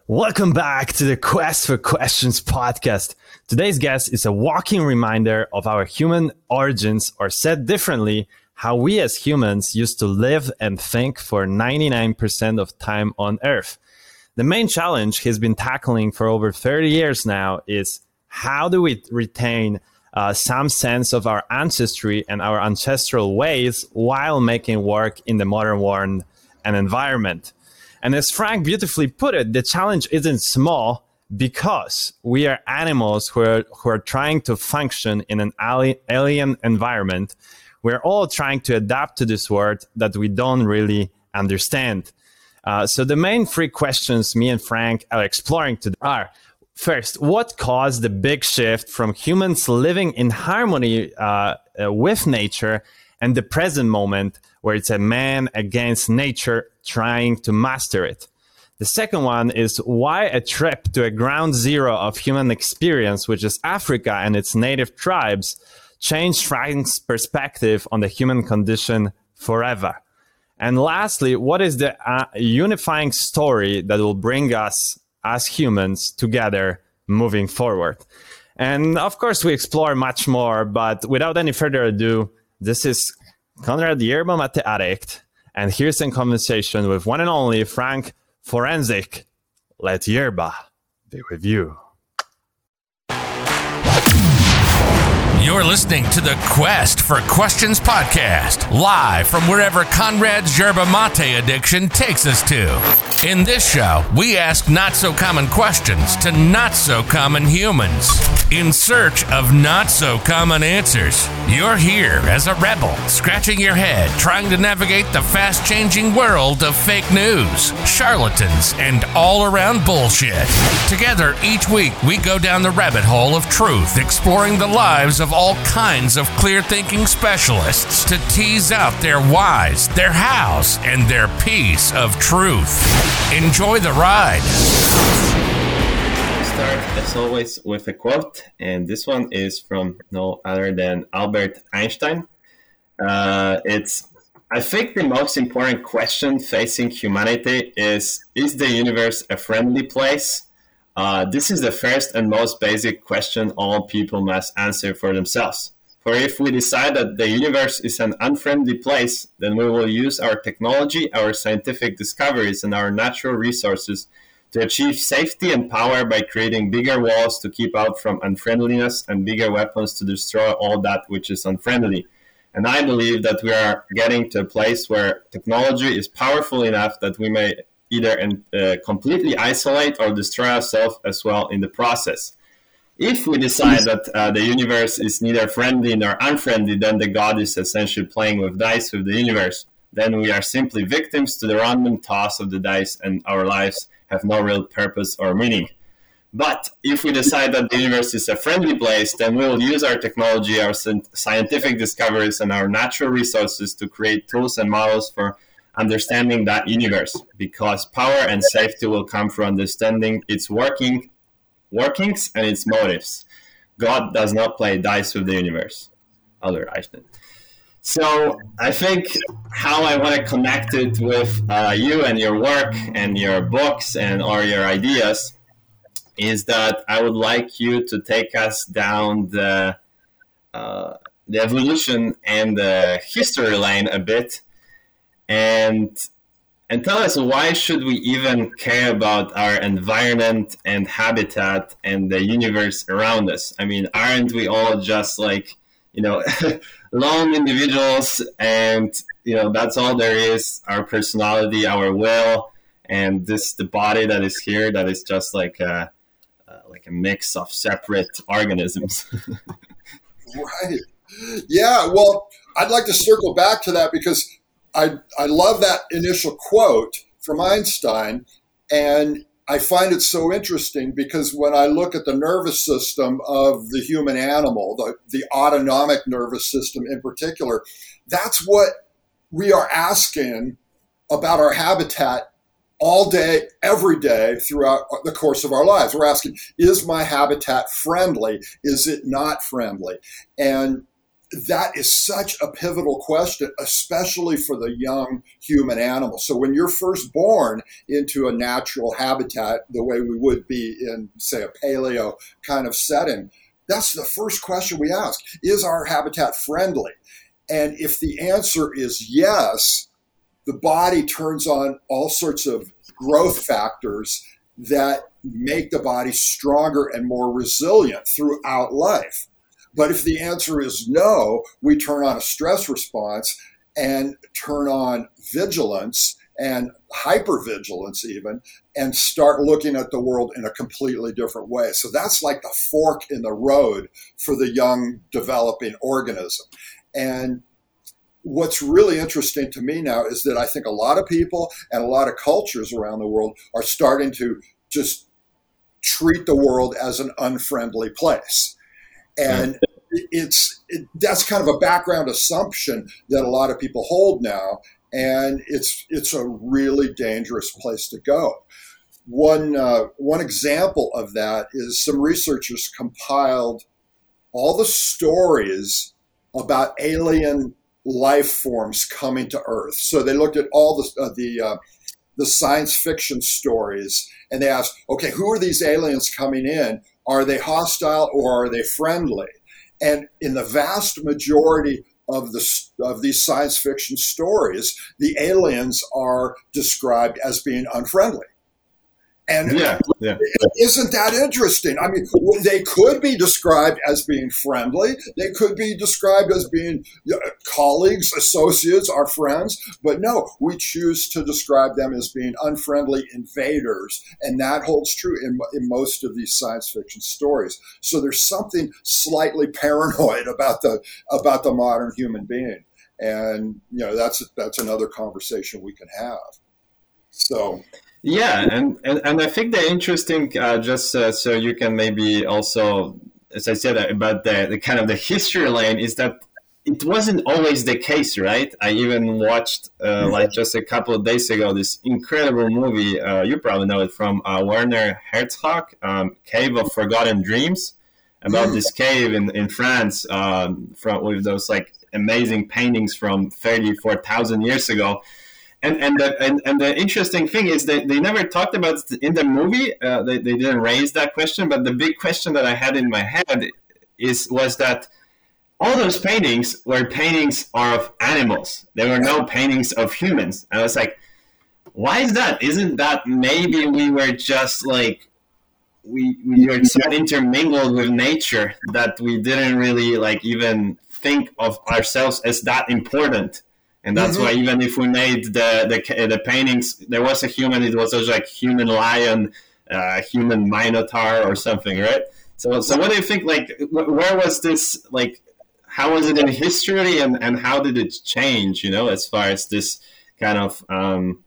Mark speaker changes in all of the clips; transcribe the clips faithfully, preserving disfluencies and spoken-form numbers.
Speaker 1: Welcome back to the Quest for Questions podcast. Today's guest is a walking reminder of our human origins, or said differently, how we as humans used to live and think for ninety-nine percent of time on Earth. The main challenge he's been tackling for over thirty years now is how do we retain uh, some sense of our ancestry and our ancestral ways while making work in the modern world and environment. And as Frank beautifully put it, the challenge isn't small because we are animals who are, who are trying to function in an alien environment. We're all trying to adapt to this world that we don't really understand. Uh, so the main three questions me and Frank are exploring today are, first, what caused the big shift from humans living in harmony uh, uh, with nature and the present moment where it's a man against nature trying to master it? The second one is why a trip to a ground zero of human experience, which is Africa and its native tribes, changed Frank's perspective on the human condition forever. And lastly, what is the uh, unifying story that will bring us as humans together moving forward? And of course, we explore much more, but without any further ado, this is Konrad Yerba Mate Addict, and here's a conversation with one and only Frank Forensic. Let Yerba be with you.
Speaker 2: You're listening to the Quest for Questions podcast, live from wherever Konrad's yerba mate addiction takes us to. In this show, we ask not-so-common questions to not-so-common humans in search of not-so-common answers. You're here as a rebel, scratching your head, trying to navigate the fast-changing world of fake news, charlatans, and all-around bullshit. Together, each week, we go down the rabbit hole of truth, exploring the lives of all kinds of clear-thinking specialists to tease out their whys, their hows, and their piece of truth. Enjoy the ride.
Speaker 3: Start, as always, with a quote, and this one is from no other than Albert Einstein. Uh, it's, I think the most important question facing humanity is, is the universe a friendly place? Uh, this is the first and most basic question all people must answer for themselves. For if we decide that the universe is an unfriendly place, then we will use our technology, our scientific discoveries, and our natural resources to achieve safety and power by creating bigger walls to keep out from unfriendliness and bigger weapons to destroy all that which is unfriendly. And I believe that we are getting to a place where technology is powerful enough that we may either uh, completely isolate or destroy ourselves as well in the process. If we decide that uh, the universe is neither friendly nor unfriendly, then the God is essentially playing with dice with the universe. Then we are simply victims to the random toss of the dice, and our lives have no real purpose or meaning. But if we decide that the universe is a friendly place, then we will use our technology, our scientific discoveries, and our natural resources to create tools and models for understanding that universe, because power and safety will come from understanding its working workings and its motives. God does not play dice with the universe. Albert Einstein. So I think how I want to connect it with uh, you and your work and your books and or your ideas is that I would like you to take us down the uh, the evolution and the history lane a bit, and and tell us, why should we even care about our environment and habitat and the universe around us? I mean, aren't we all just like, you know, lone individuals, and, you know, that's all there is, our personality, our will, and this, the body that is here, that is just like a, uh, like a mix of separate organisms.
Speaker 4: Right. Yeah, well, I'd like to circle back to that because I, I love that initial quote from Einstein, and I find it so interesting because when I look at the nervous system of the human animal, the, the autonomic nervous system in particular, that's what we are asking about our habitat all day, every day throughout the course of our lives. We're asking, is my habitat friendly? Is it not friendly? And that is such a pivotal question, especially for the young human animal. So when you're first born into a natural habitat, the way we would be in, say, a paleo kind of setting, that's the first question we ask. Is our habitat friendly? And if the answer is yes, the body turns on all sorts of growth factors that make the body stronger and more resilient throughout life. But if the answer is no, we turn on a stress response and turn on vigilance and hypervigilance even, and start looking at the world in a completely different way. So that's like the fork in the road for the young developing organism. And what's really interesting to me now is that I think a lot of people and a lot of cultures around the world are starting to just treat the world as an unfriendly place. And it's it, that's kind of a background assumption that a lot of people hold now, and it's it's a really dangerous place to go. One uh, one example of that is some researchers compiled all the stories about alien life forms coming to Earth. So they looked at all the uh, the uh, the science fiction stories, and they asked, okay, who are these aliens coming in? Are they hostile or are they friendly? And in the vast majority of the of these science fiction stories, the aliens are described as being unfriendly. And
Speaker 3: yeah, yeah.
Speaker 4: Isn't that interesting? I mean, they could be described as being friendly. They could be described as being colleagues, associates, our friends. But no, we choose to describe them as being unfriendly invaders. And that holds true in, in most of these science fiction stories. So there's something slightly paranoid about the about the modern human being. And, you know, that's that's another conversation we can have. So...
Speaker 3: Yeah, and, and, and I think the interesting, uh, just uh, so you can maybe also, as I said, about the, the kind of the history lane, is that it wasn't always the case, right? I even watched, uh, like just a couple of days ago, this incredible movie, uh, you probably know it, from uh, Werner Herzog, um, Cave of Forgotten Dreams, about this cave in, in France um, from with those like amazing paintings from thirty-four thousand years ago. And and the, and and the interesting thing is that they never talked about it in the movie. Uh, they they didn't raise that question. But the big question that I had in my head is was that all those paintings were paintings of animals. There were no paintings of humans. And I was like, why is that? Isn't that maybe we were just like we we were so intermingled with nature that we didn't really like even think of ourselves as that important. And that's mm-hmm. why even if we made the, the the paintings, there was a human, it was also like human lion, uh, human minotaur or something, right? So so what do you think, like, where was this, like, how was it in history and, and how did it change, you know, as far as this kind of um,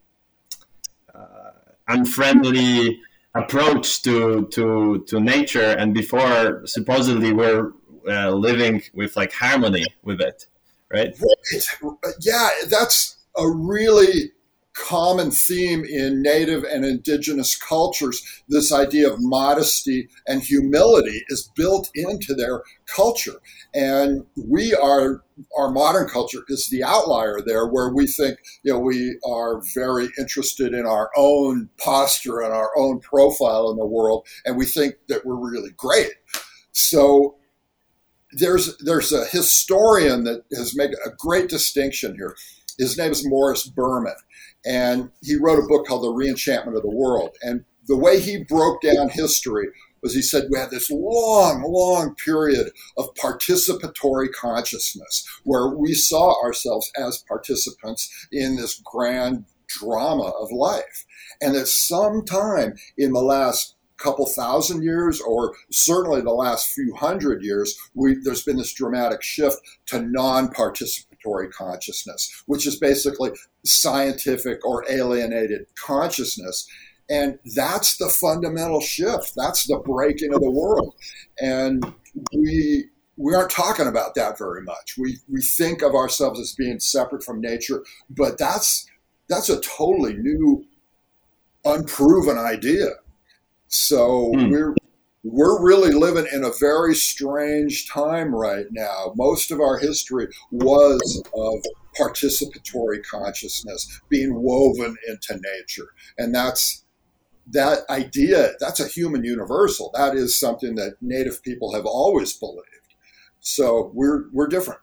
Speaker 3: uh, unfriendly approach to, to, to nature, and before supposedly we're uh, living with like harmony with it? Right.
Speaker 4: Right. Yeah, that's a really common theme in native and indigenous cultures. This idea of modesty and humility is built into their culture. And we are, our modern culture is the outlier there, where we think, you know, we are very interested in our own posture and our own profile in the world. And we think that we're really great. So There's there's a historian that has made a great distinction here. His name is Morris Berman, and he wrote a book called The Reenchantment of the World. And the way he broke down history was, he said we had this long, long period of participatory consciousness where we saw ourselves as participants in this grand drama of life. And that sometime in the last couple thousand years, or certainly the last few hundred years, we, there's been this dramatic shift to non-participatory consciousness, which is basically scientific or alienated consciousness. And that's the fundamental shift. That's the breaking of the world. And we we aren't talking about that very much. We we think of ourselves as being separate from nature, but that's that's a totally new, unproven idea. So hmm. we're we're really living in a very strange time right now. Most of our history was of participatory consciousness being woven into nature. And that's that idea, that's a human universal. That is something that Native people have always believed. So we're we're different.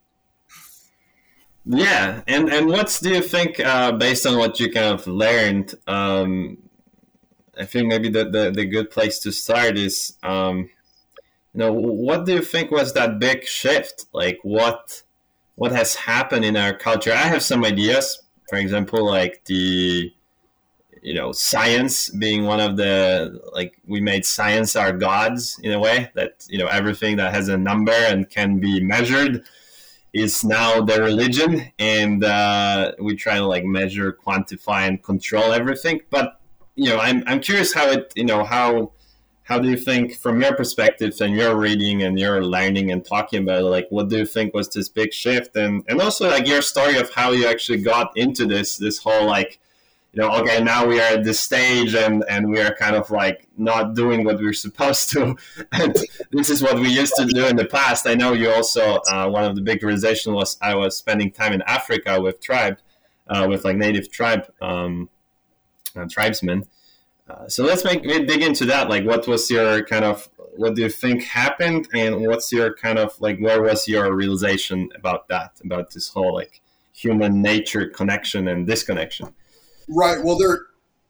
Speaker 3: Yeah, and and what do you think, uh, based on what you kind of learned? Um, I think maybe the, the, the good place to start is, um, you know, what do you think was that big shift? Like, what what has happened in our culture? I have some ideas. For example, like the, you know, science being one of the, like, we made science our gods in a way, that, you know, everything that has a number and can be measured is now the religion, and uh, we try to like measure, quantify, and control everything. But you know, I'm I'm curious how it, you know, how how do you think, from your perspective and your reading and your learning and talking about it, like, what do you think was this big shift, and and also like your story of how you actually got into this this whole, like, you know, okay, now we are at this stage and, and we are kind of like not doing what we're supposed to. And this is what we used to do in the past. I know you also, uh, one of the big realizations was I was spending time in Africa with tribe, uh, with like native tribe, um, uh, tribesmen. Uh, so let's make dig into that. Like, what was your kind of, what do you think happened? And what's your kind of like, where was your realization about that, about this whole like human nature connection and disconnection?
Speaker 4: Right. Well, there.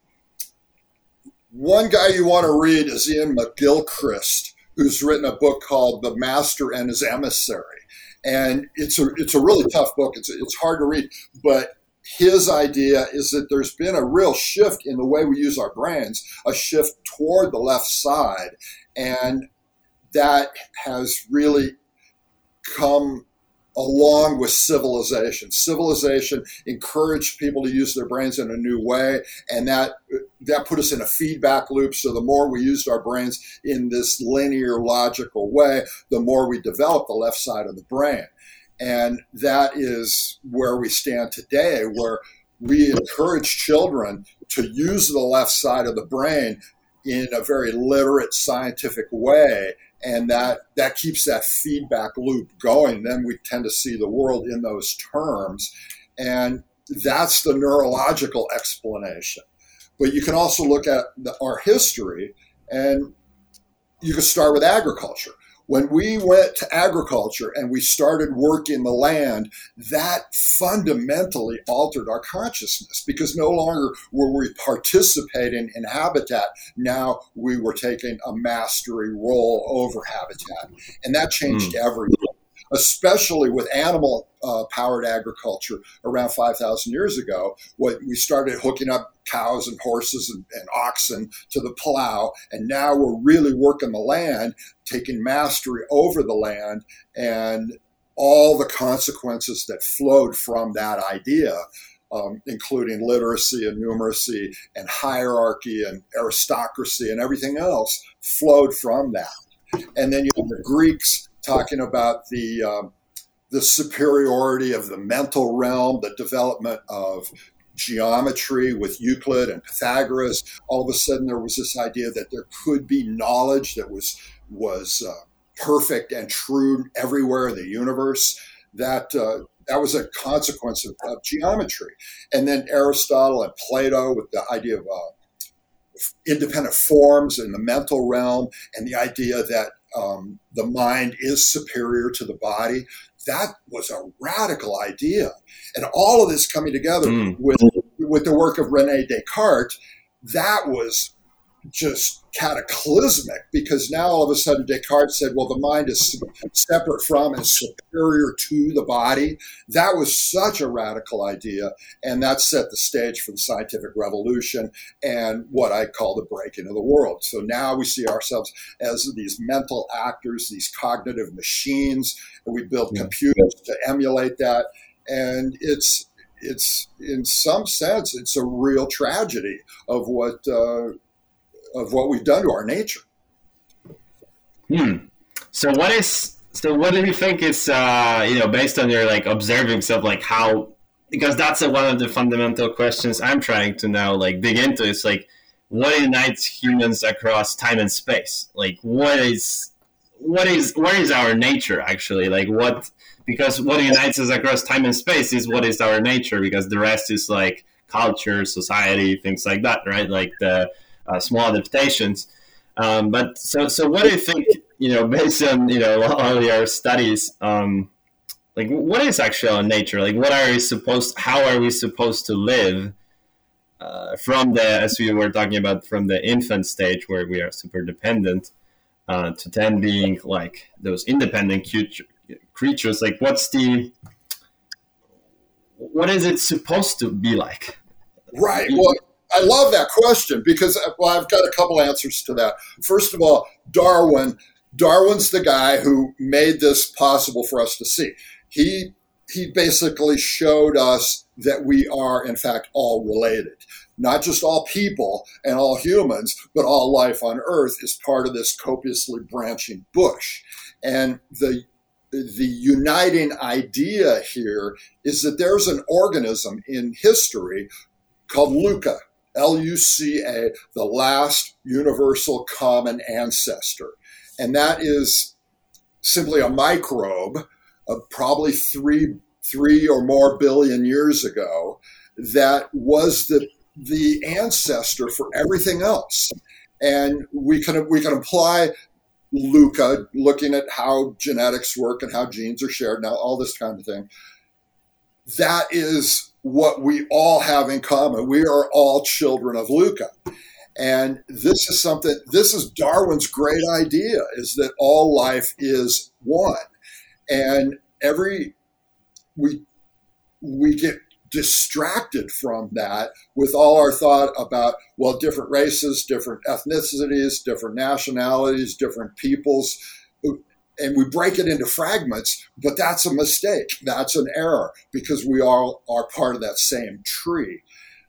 Speaker 4: One guy you want to read is Ian McGilchrist, who's written a book called "The Master and His Emissary," and it's a it's a really tough book. It's it's hard to read, but his idea is that there's been a real shift in the way we use our brains, a shift toward the left side, and that has really come along with civilization. Civilization encouraged people to use their brains in a new way, and that that put us in a feedback loop. So the more we used our brains in this linear, logical way, the more we developed the left side of the brain. And that is where we stand today, where we encourage children to use the left side of the brain in a very literate, scientific way. And that, that keeps that feedback loop going. Then we tend to see the world in those terms. And that's the neurological explanation. But you can also look at the, our history, and you can start with agriculture. When we went to agriculture and we started working the land, that fundamentally altered our consciousness, because no longer were we participating in habitat. Now we were taking a mastery role over habitat. And that changed mm. everything, especially with animal uh, powered agriculture around five thousand years ago. What we started hooking up cows and horses and, and oxen to the plow. And now we're really working the land, taking mastery over the land, and all the consequences that flowed from that idea, um, including literacy and numeracy and hierarchy and aristocracy and everything else, flowed from that. And then you have the Greeks talking about the um, the superiority of the mental realm, the development of geometry with Euclid and Pythagoras. All of a sudden, there was this idea that there could be knowledge that was was uh, perfect and true everywhere in the universe. That uh, that was a consequence of, of geometry. And then Aristotle and Plato with the idea of uh, independent forms in the mental realm, and the idea that um, the mind is superior to the body. That was a radical idea. And all of this coming together mm. with, with the work of René Descartes, that was just cataclysmic, because now all of a sudden Descartes said, well, the mind is separate from and superior to the body. That was such a radical idea, and that set the stage for the scientific revolution and what I call the breaking of the world. So now we see ourselves as these mental actors, these cognitive machines, and we build yeah. computers to emulate that. And it's it's in some sense, it's a real tragedy of what uh, of what we've done to our nature.
Speaker 3: Hmm. So what is, so what do you think is, uh, you know, based on your like observing stuff, like how, because that's a, one of the fundamental questions I'm trying to now like dig into. It's like, what unites humans across time and space? Like, what is what is what is our nature actually? Like, what because what unites us across time and space is what is our nature, because the rest is like culture, society, things like that, right? Like the uh, small adaptations. Um, but so so what do you think? You know, based on you know all your studies. Um, Like, what is actually our nature? Like, what are we supposed? How are we supposed to live uh, from the, as we were talking about, from the infant stage where we are super dependent, uh, to then being like those independent cute creatures? Like, what's the, what is it supposed to be like?
Speaker 4: Right. Well, I love that question because, well, I've got a couple answers to that. First of all, Darwin. Darwin's the guy who made this possible for us to see. He he basically showed us that we are, in fact, all related. Not just all people and all humans, but all life on Earth is part of this copiously branching bush. And the the uniting idea here is that there's an organism in history called LUCA, L U C A, the last universal common ancestor. And that is simply a microbe of probably three, three or more billion years ago that was the the ancestor for everything else. And we can we can apply LUCA, looking at how genetics work and how genes are shared, now all this kind of thing. That is what we all have in common. We are all children of LUCA. And this is something, this is Darwin's great idea, is that all life is one. And every, we, we get distracted from that with all our thought about, well, different races, different ethnicities, different nationalities, different peoples, and we break it into fragments, but that's a mistake. That's an error because we all are part of that same tree.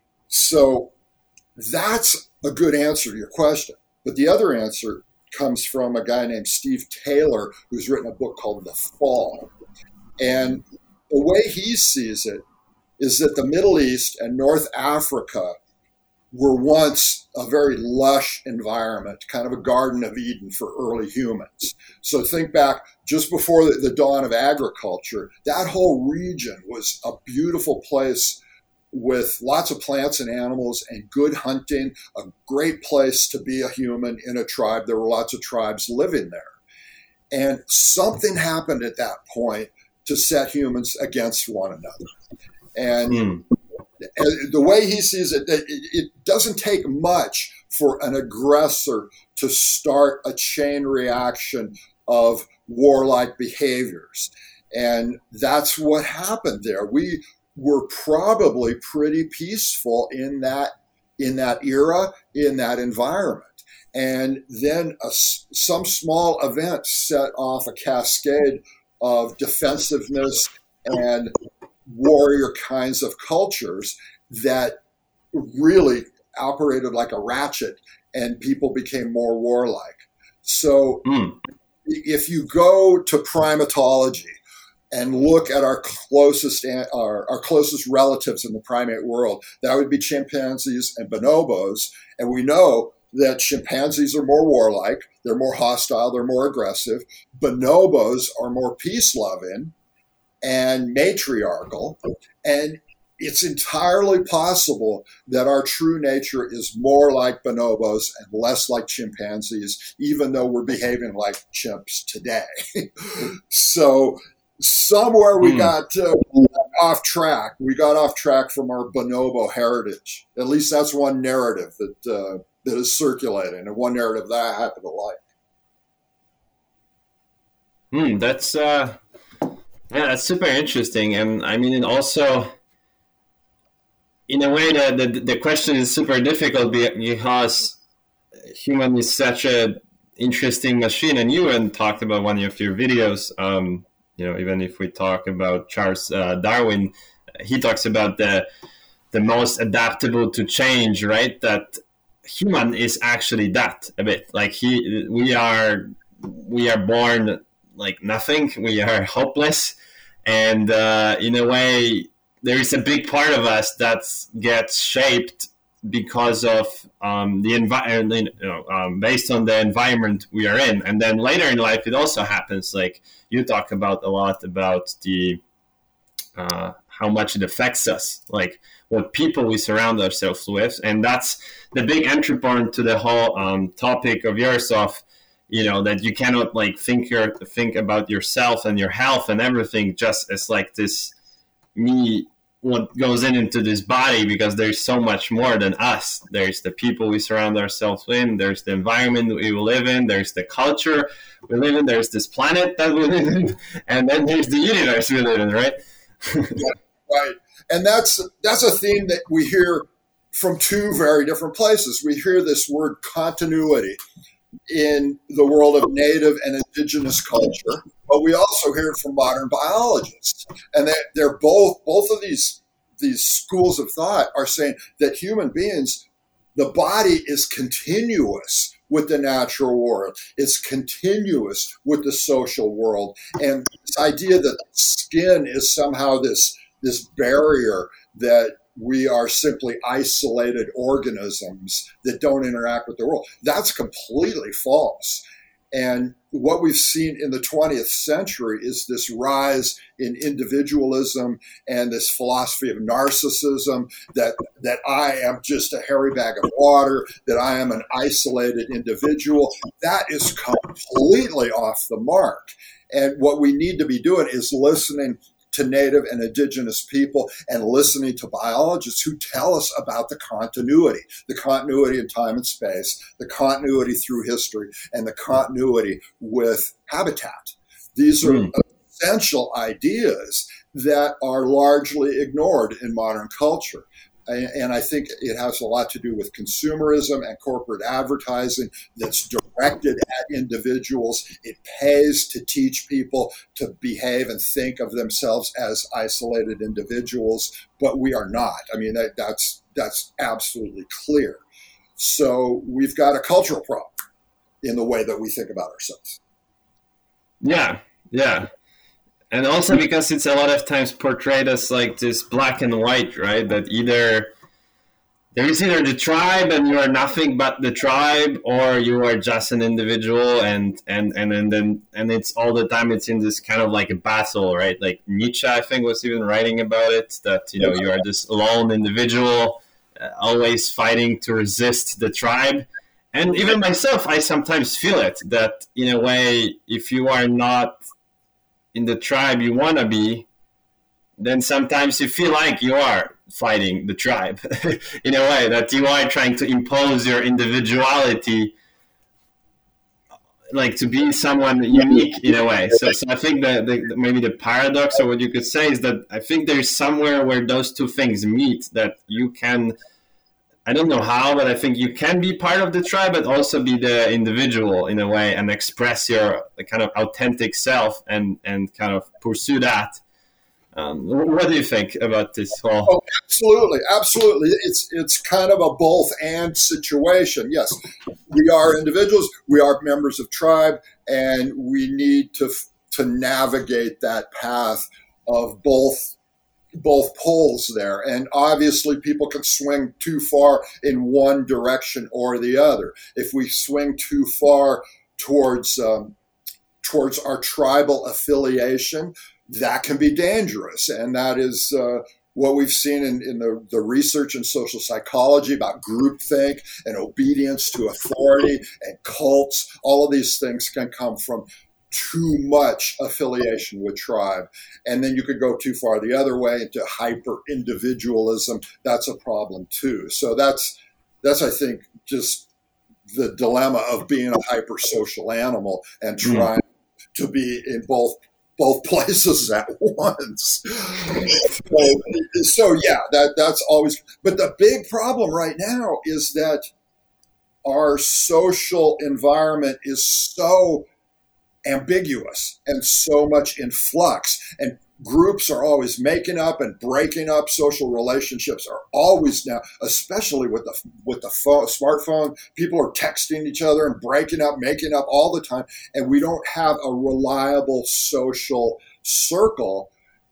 Speaker 4: So that's a good answer to your question. But the other answer comes from a guy named Steve Taylor, who's written a book called The Fall. And the way he sees it is that the Middle East and North Africa were once a very lush environment, kind of a Garden of Eden for early humans. So think back just before the, the dawn of agriculture, that whole region was a beautiful place with lots of plants and animals and good hunting, a great place to be a human in a tribe. There were lots of tribes living there. And something happened at that point to set humans against one another. And mm. the way he sees it, it doesn't take much for an aggressor to start a chain reaction of warlike behaviors. And that's what happened there. We were probably pretty peaceful in that in that era, in that environment. And then a, some small event set off a cascade of defensiveness and warrior kinds of cultures that really operated like a ratchet, and people became more warlike. So mm. if you go to primatology and look at our closest our, our closest relatives in the primate world, that would be chimpanzees and bonobos. And we know that chimpanzees are more warlike, they're more hostile, they're more aggressive. Bonobos are more peace-loving and matriarchal. And it's entirely possible that our true nature is more like bonobos and less like chimpanzees, even though we're behaving like chimps today. So somewhere we mm. got uh, off track. We got off track from our bonobo heritage. At least that's one narrative that uh, that is circulating, and one narrative that I happen to like.
Speaker 3: Hmm, that's uh, yeah, that's super interesting, and I mean, also, in a way, the the, the question is super difficult because human is such a interesting machine, and you even talked about one of your videos. Um, You know, even if we talk about Charles uh, Darwin, he talks about the the most adaptable to change, right? That human is actually that a bit. Like he, we are, we are born like nothing. We are hopeless, and uh, in a way, there is a big part of us that gets shaped because of um, the environment, you know, um, based on the environment we are in. And then later in life, it also happens. Like you talk about a lot about the uh, how much it affects us, like what people we surround ourselves with, and that's the big entry point to the whole um, topic of yours of, you know, that you cannot like think your think about yourself and your health and everything just as like this me. What goes in into this body, because there's so much more than us. There's the people we surround ourselves in, there's the environment we live in, there's the culture we live in, there's this planet that we live in, and then there's the universe we live in, right?
Speaker 4: Yeah, right. And that's that's a theme that we hear from two very different places. We hear this word continuity in the world of native and indigenous culture, but we also hear it from modern biologists. And they, they're both, both of these, these schools of thought are saying that human beings, the body is continuous with the natural world. It's continuous with the social world. And this idea that skin is somehow this, this barrier that we are simply isolated organisms that don't interact with the world. That's completely false. And what we've seen in the twentieth century is this rise in individualism and this philosophy of narcissism, that, that I am just a hairy bag of water, that I am an isolated individual. That is completely off the mark. And what we need to be doing is listening to native and indigenous people and listening to biologists who tell us about the continuity, the continuity in time and space, the continuity through history, and the continuity with habitat. These are mm. essential ideas that are largely ignored in modern culture. And I think it has a lot to do with consumerism and corporate advertising that's directed at individuals. It pays to teach people to behave and think of themselves as isolated individuals, but we are not. I mean, that, that's that's absolutely clear. So we've got a cultural problem in the way that we think about ourselves.
Speaker 3: Yeah, yeah. And also because it's a lot of times portrayed as like this black and white, right? That either there is either the tribe and you are nothing but the tribe, or you are just an individual, and and and and then and it's all the time it's in this kind of like a battle, right? Like Nietzsche, I think, was even writing about it, that, you know, you are this lone individual, uh, always fighting to resist the tribe. And even myself, I sometimes feel it, that in a way, if you are not in the tribe you want to be, then sometimes you feel like you are fighting the tribe in a way, that you are trying to impose your individuality, like to be someone unique in a way. So, so I think that the, maybe the paradox, or what you could say, is that I think there's somewhere where those two things meet, that you can, I don't know how, but I think you can be part of the tribe, but also be the individual in a way, and express your kind of authentic self and, and kind of pursue that. Um, what do you think about this whole?
Speaker 4: Oh, absolutely, absolutely. It's it's kind of a both and situation. Yes, we are individuals, we are members of tribe, and we need to to navigate that path of both. both poles there. And obviously people can swing too far in one direction or the other. If we swing too far towards um, towards our tribal affiliation, that can be dangerous. And that is uh, what we've seen in, in the, the research in social psychology about groupthink and obedience to authority and cults. All of these things can come from too much affiliation with tribe. And then you could go too far the other way into hyper individualism. That's a problem too. So that's, that's, I think, just the dilemma of being a hyper social animal and trying mm. to be in both, both places at once. so, so yeah, that, that's always, but the big problem right now is that our social environment is so ambiguous and so much in flux, and groups are always making up and breaking up. Social relationships are always now, especially with the with the phone, smartphone, people are texting each other and breaking up, making up all the time, and we don't have a reliable social circle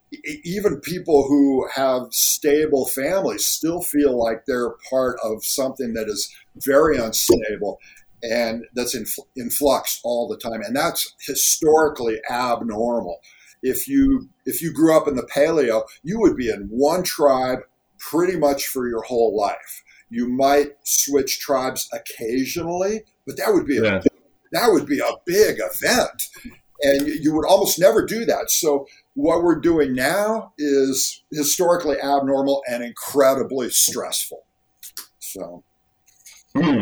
Speaker 4: even people who have stable families still feel like they're part of something that is very unstable and that's in, in flux all the time. And that's historically abnormal. If you if you grew up in the Paleo, you would be in one tribe pretty much for your whole life. You might switch tribes occasionally, but that would be a
Speaker 3: yeah.
Speaker 4: that would be a big event. And you would almost never do that. So what we're doing now is historically abnormal and incredibly stressful. So,
Speaker 3: hmm.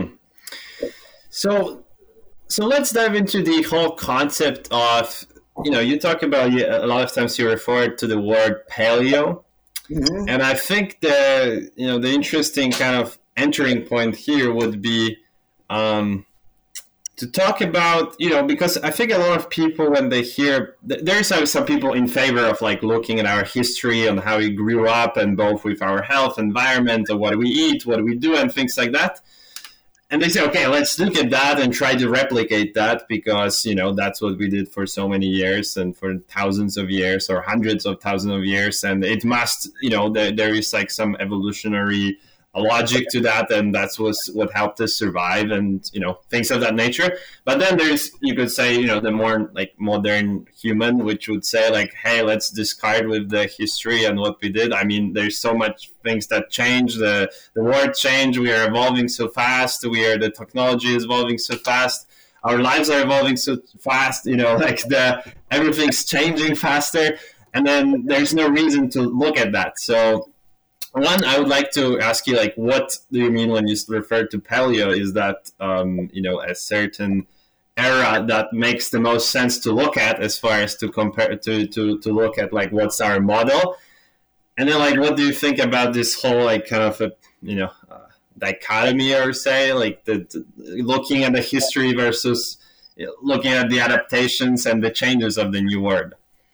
Speaker 3: so, so let's dive into the whole concept of, you know, you talk about, a lot of times you refer to the word paleo. Mm-hmm. And I think the, you know, the interesting kind of entering point here would be, um, to talk about, you know, because I think a lot of people, when they hear, there's some people in favor of like looking at our history and how we grew up, and both with our health, environment, and what we eat, what we do, and things like that. And they say, okay, let's look at that and try to replicate that, because, you know, that's what we did for so many years and for thousands of years or hundreds of thousands of years. And it must, you know, there, there is like some evolutionary logic to that, and that's was what helped us survive, and, you know, things of that nature. But then there's, you could say, you know, the more like modern human, which would say like, hey, let's discard with the history and what we did. I mean, there's so much things that change, the the world change, we are evolving so fast, we are the technology is evolving so fast, our lives are evolving so fast, you know, like the everything's changing faster, and then there's no reason to look at that. So one, I would like to ask you, like, what do you mean when you refer to paleo? Is that, um, you know, a certain era that makes the most sense to look at, as far as to compare to, to, to look at, like, what's our model? And then, like, what do you think about this whole, like, kind of, a, you know, uh, dichotomy, or say, like, the, the looking at the history versus looking at the adaptations and the changes of the new world?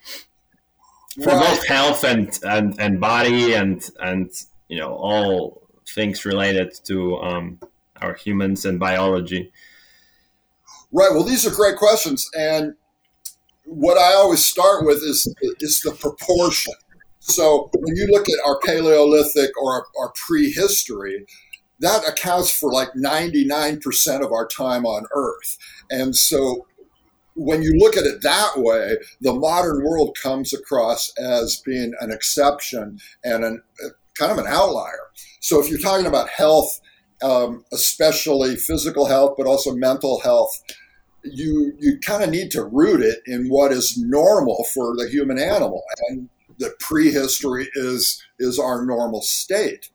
Speaker 3: For right. both health and, and, and body and, and, you know, all things related to um, our humans and biology.
Speaker 4: Right. Well, these are great questions. And what I always start with is, is the proportion. So when you look at our Paleolithic or our, our prehistory, that accounts for like ninety-nine percent of our time on Earth. And so when you look at it that way, the modern world comes across as being an exception and an, kind of an outlier. So if you're talking about health, um, especially physical health, but also mental health, you you kind of need to root it in what is normal for the human animal. And the prehistory is is our normal state.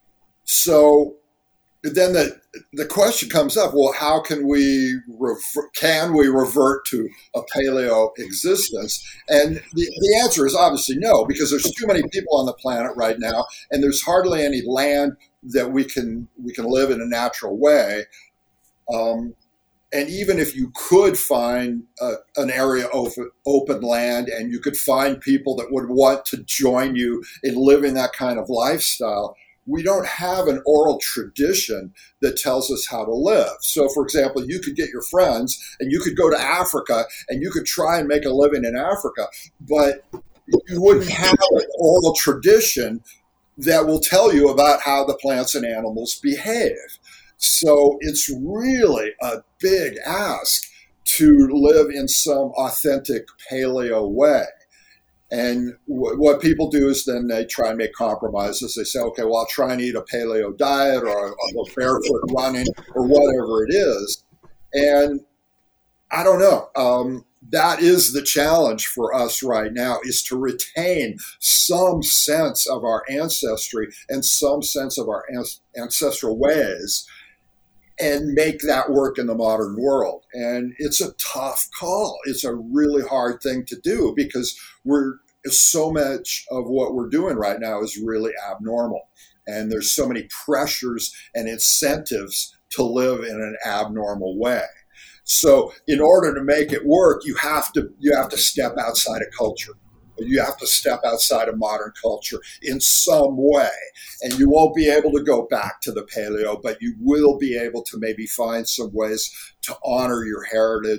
Speaker 4: So then the the question comes up, well, how can we rever- can we revert to a paleo existence? And the, the answer is obviously no, because there's too many people on the planet right now, and there's hardly any land that we can we can live in a natural way. Um, and even if you could find uh, an area of open land, and you could find people that would want to join you in living that kind of lifestyle, we don't have an oral tradition that tells us how to live. So, for example, you could get your friends and you could go to Africa and you could try and make a living in Africa, but you wouldn't have an oral tradition that will tell you about how the plants and animals behave. So it's really a big ask to live in some authentic paleo way. And w- what people do is then they try and make compromises. They say, okay, well, I'll try and eat a paleo diet, or I'll go barefoot running, or whatever it is. And I don't know. Um, that is the challenge for us right now, is to retain some sense of our ancestry and some sense of our an- ancestral ways, and make that work in the modern world. And it's a tough call. It's a really hard thing to do, because we're so much of what we're doing right now is really abnormal. And there's so many pressures and incentives to live in an abnormal way. So in order to make it work, you have to you have to step outside of culture. You have to step outside of modern culture in some way. And you won't be able to go back to the paleo, but you will be able to maybe find some ways to honor your heritage,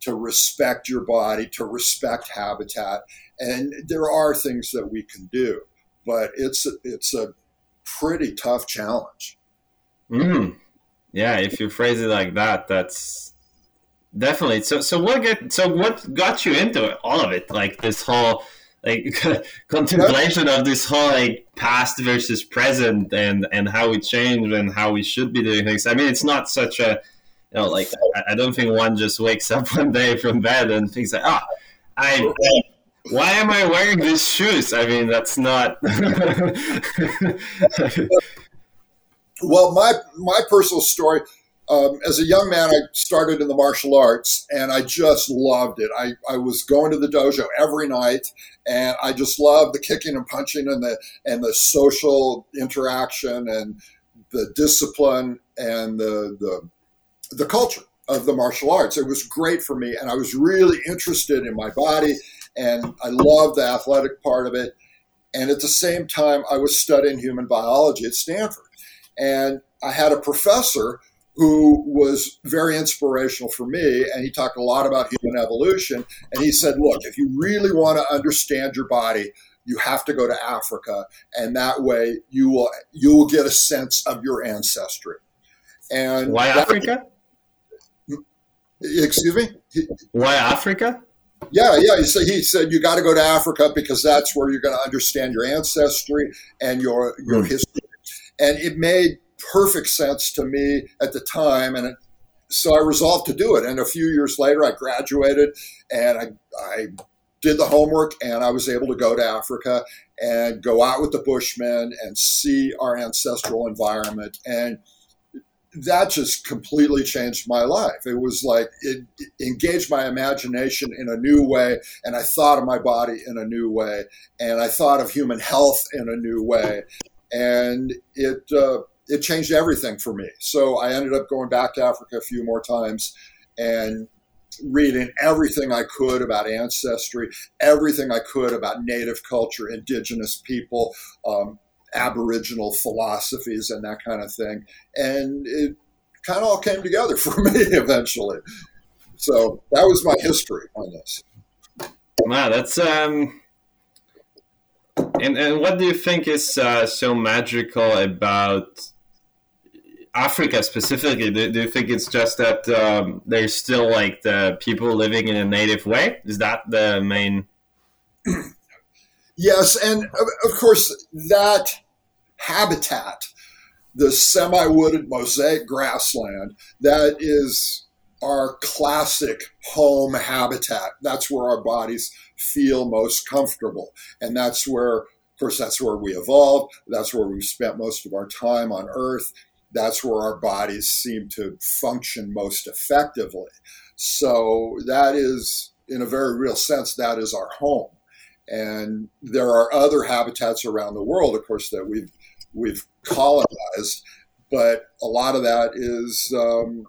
Speaker 4: to respect your body, to respect habitat. And there are things that we can do, but it's a, it's a pretty tough challenge.
Speaker 3: Mm. Yeah, if you phrase it like that, that's definitely. So, so what get? So, what got you into all of it? Like this whole, like contemplation of this whole like past versus present, and and how we change and how we should be doing things. I mean, it's not such a, you know, like I, I don't think one just wakes up one day from bed and thinks like, ah, oh, I. Why am I wearing these shoes? I mean, that's not.
Speaker 4: Well, my my personal story, um, as a young man, I started in the martial arts, and I just loved it. I, I was going to the dojo every night, and I just loved the kicking and punching and the and the social interaction and the discipline and the the the culture of the martial arts. It was great for me, and I was really interested in my body, and I loved the athletic part of it. And at the same time, I was studying human biology at Stanford. And I had a professor who was very inspirational for me, and he talked a lot about human evolution. And he said, look, if you really want to understand your body, you have to go to Africa, and that way you will you will get a sense of your ancestry. And
Speaker 3: why
Speaker 4: that,
Speaker 3: Africa?
Speaker 4: Excuse me?
Speaker 3: Why Africa?
Speaker 4: Yeah, yeah. He said, he said you got to go to Africa because that's where you're going to understand your ancestry and your your mm. history. And it made perfect sense to me at the time. And it, so I resolved to do it. And a few years later, I graduated and I, I did the homework, and I was able to go to Africa and go out with the Bushmen and see our ancestral environment. And that just completely changed my life. It was like it, it engaged my imagination in a new way. And I thought of my body in a new way. And I thought of human health in a new way. And it uh, it changed everything for me. So I ended up going back to Africa a few more times and reading everything I could about ancestry, everything I could about native culture, indigenous people, um, Aboriginal philosophies, and that kind of thing. And it kind of all came together for me eventually. So that was my history on this.
Speaker 3: Wow, that's... um. And and what do you think is uh, so magical about Africa specifically? Do, do you think it's just that um, there's still like the people living in a native way? Is that the main?
Speaker 4: Yes, and of course that habitat, the semi-wooded mosaic grassland, that is our classic home habitat. That's where our bodies feel most comfortable. And that's where, of course, that's where we evolved. That's where we've spent most of our time on Earth. That's where our bodies seem to function most effectively. So that is, in a very real sense, that is our home. And there are other habitats around the world, of course, that we've we've colonized, but a lot of that is um,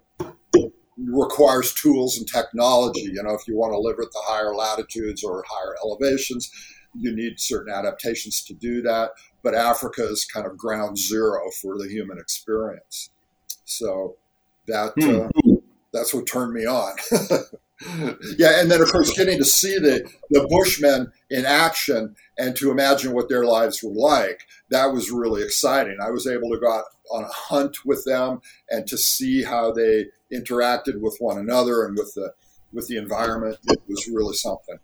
Speaker 4: requires tools and technology. You know, if you want to live at the higher latitudes or higher elevations, you need certain adaptations to do that. But Africa is kind of ground zero for the human experience. So that uh, that's what turned me on. Yeah, and then, of course, getting to see the, the Bushmen in action and to imagine what their lives were like, that was really exciting. I was able to go out on a hunt with them and to see how they interacted with one another and with the with the environment. It was really something.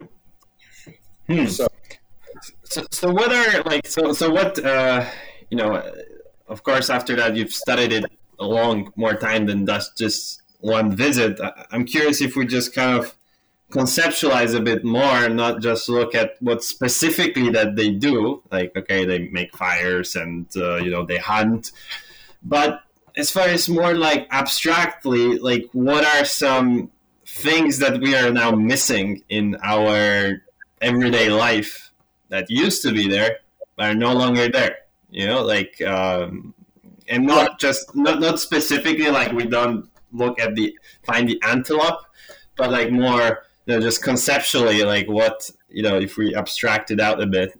Speaker 3: Hmm. So, so, so what are like so so what uh, you know? Of course, after that, you've studied it a long more time than just just one visit. I'm curious if we just kind of conceptualize a bit more, not just look at what specifically that they do. Like, okay, they make fires and uh, you know they hunt, but as far as more like abstractly, like what are some things that we are now missing in our everyday life that used to be there but are no longer there? You know, like, um, and not just not not specifically like we don't look at the find the antelope, but like more, you know, just conceptually, like what, you know, if we abstract it out a bit.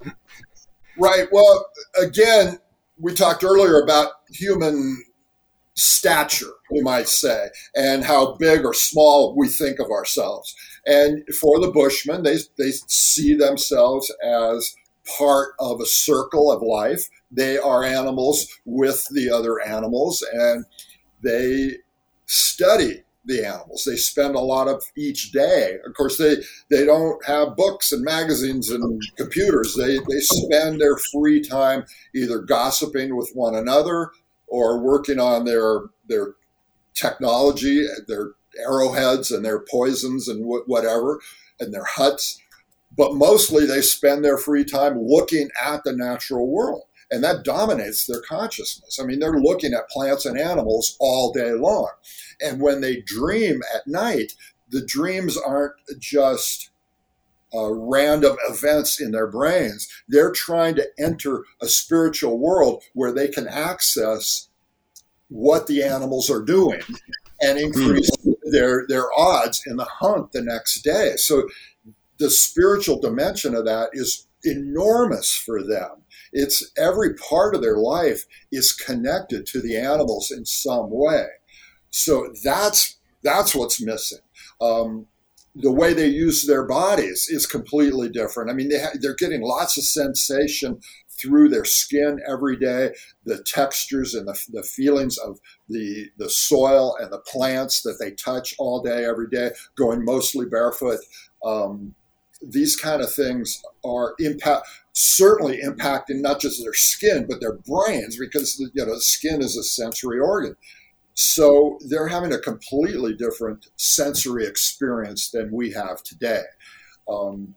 Speaker 4: Right. Well, again, we talked earlier about human stature, we might say, and how big or small we think of ourselves. And for the Bushmen, they, they see themselves as part of a circle of life. They are animals with the other animals, and they study the animals. They spend a lot of each day. Of course, they, they don't have books and magazines and computers. They, they spend their free time either gossiping with one another or working on their, their technology, their arrowheads and their poisons and wh- whatever, and their huts. But mostly they spend their free time looking at the natural world. And that dominates their consciousness. I mean, they're looking at plants and animals all day long. And when they dream at night, the dreams aren't just uh, random events in their brains. They're trying to enter a spiritual world where they can access what the animals are doing and increase mm. their, their odds in the hunt the next day. So the spiritual dimension of that is enormous for them. It's every part of their life is connected to the animals in some way. So that's that's what's missing. Um, the way they use their bodies is completely different. I mean, they ha- they're getting lots of sensation through their skin every day, the textures and the, the feelings of the, the soil and the plants that they touch all day, every day, going mostly barefoot. Um, these kind of things are impact certainly impacting not just their skin, but their brains, because you know, the skin is a sensory organ. So they're having a completely different sensory experience than we have today. Um,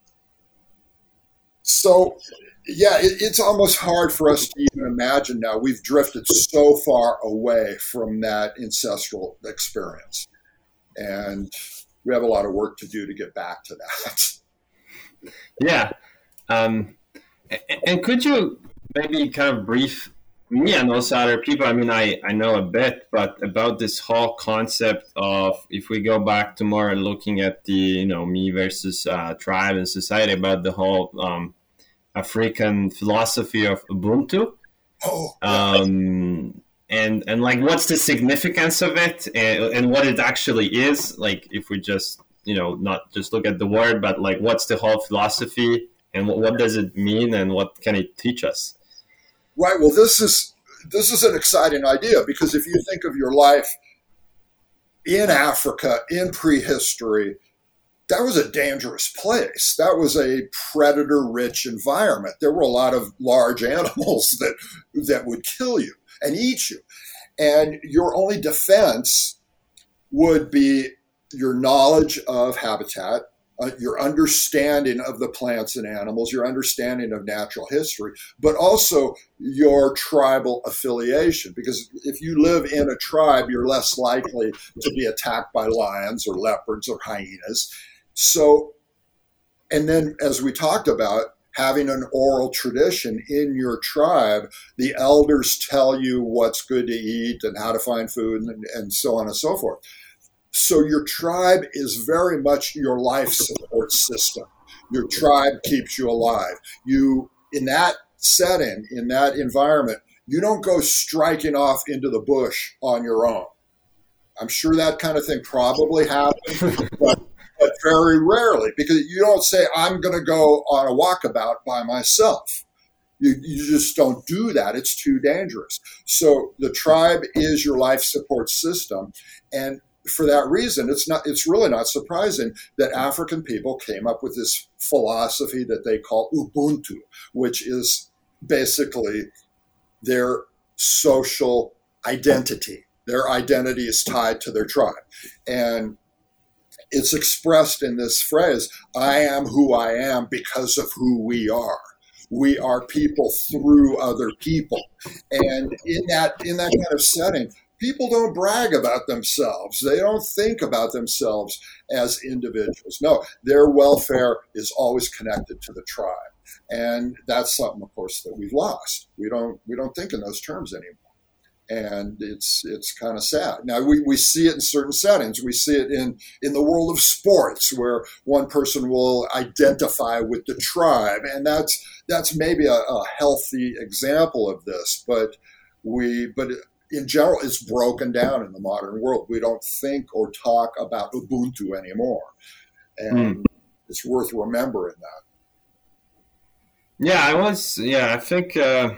Speaker 4: so, yeah, it, it's almost hard for us to even imagine now. We've drifted so far away from that ancestral experience. And we have a lot of work to do to get back to that.
Speaker 3: Yeah. Um, and could you maybe kind of brief me and also other people, I mean, I, I know a bit, but about this whole concept of, if we go back to more looking at the, you know, me versus uh, tribe and society, about the whole um, African philosophy of Ubuntu.
Speaker 4: Oh,
Speaker 3: um, and, and like, what's the significance of it and, and what it actually is? Like, if we just, you know, not just look at the word, but like, what's the whole philosophy and what, what does it mean and what can it teach us?
Speaker 4: Right. Well, this is this is an exciting idea, because if you think of your life in Africa in prehistory, that was a dangerous place. That was a predator-rich environment. There were a lot of large animals that that would kill you and eat you. And your only defense would be your knowledge of habitat, Uh, your understanding of the plants and animals, your understanding of natural history, but also your tribal affiliation. Because if you live in a tribe, you're less likely to be attacked by lions or leopards or hyenas. So, and then as we talked about, having an oral tradition in your tribe, the elders tell you what's good to eat and how to find food and, and so on and so forth. So your tribe is very much your life support system. Your tribe keeps you alive. You, in that setting, in that environment, you don't go striking off into the bush on your own. I'm sure that kind of thing probably happens, but, but very rarely, because you don't say, I'm going to go on a walkabout by myself. You, you just don't do that. It's too dangerous. So the tribe is your life support system. And for that reason, it's not, it's really not surprising that African people came up with this philosophy that they call Ubuntu, which is basically their social identity. Their identity is tied to their tribe. And it's expressed in this phrase, I am who I am because of who we are. We are people through other people. And in that, in that kind of setting, people don't brag about themselves. They don't think about themselves as individuals. No, their welfare is always connected to the tribe. And that's something, of course, that we've lost. We don't we don't think in those terms anymore. And it's it's kind of sad. Now, we, we see it in certain settings. We see it in, in the world of sports, where one person will identify with the tribe. And that's that's maybe a, a healthy example of this. But we but in general, is broken down in the modern world. We don't think or talk about Ubuntu anymore. And mm. it's worth remembering that.
Speaker 3: Yeah, I was, yeah, I think, uh,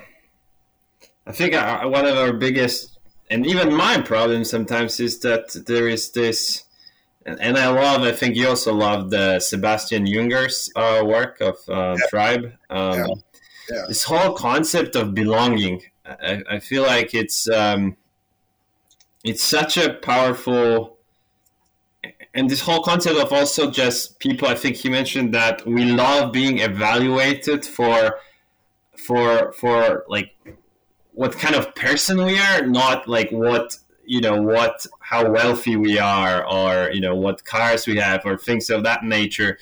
Speaker 3: I think I, one of our biggest, and even my problem sometimes, is that there is this, and, and I love, I think you also love the Sebastian Junger's uh, work of uh, yeah. Tribe. Um, yeah. Yeah. This whole concept of belonging. I, I feel like it's um, it's such a powerful, and this whole concept of also just people. I think he mentioned that we love being evaluated for for for like what kind of person we are, not like what you know what how wealthy we are, or you know what cars we have, or things of that nature.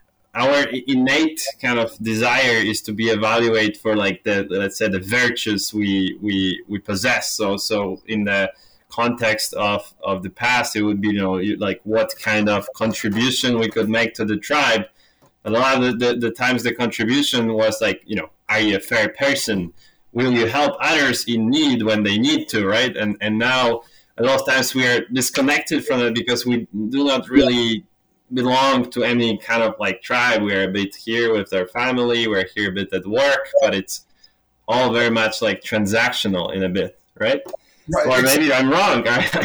Speaker 3: Our innate kind of desire is to be evaluated for like the, let's say, the virtues we we, we possess. So so in the context of, of the past, it would be, you know, like what kind of contribution we could make to the tribe. A lot of the, the, the times the contribution was like, you know, are you a fair person? Will you help others in need when they need to, right? And and now a lot of times we are disconnected from it because we do not really belong to any kind of like tribe. We're a bit here with our family, we're here a bit at work, but it's all very much like transactional in a bit, right? Right. Or maybe I'm wrong.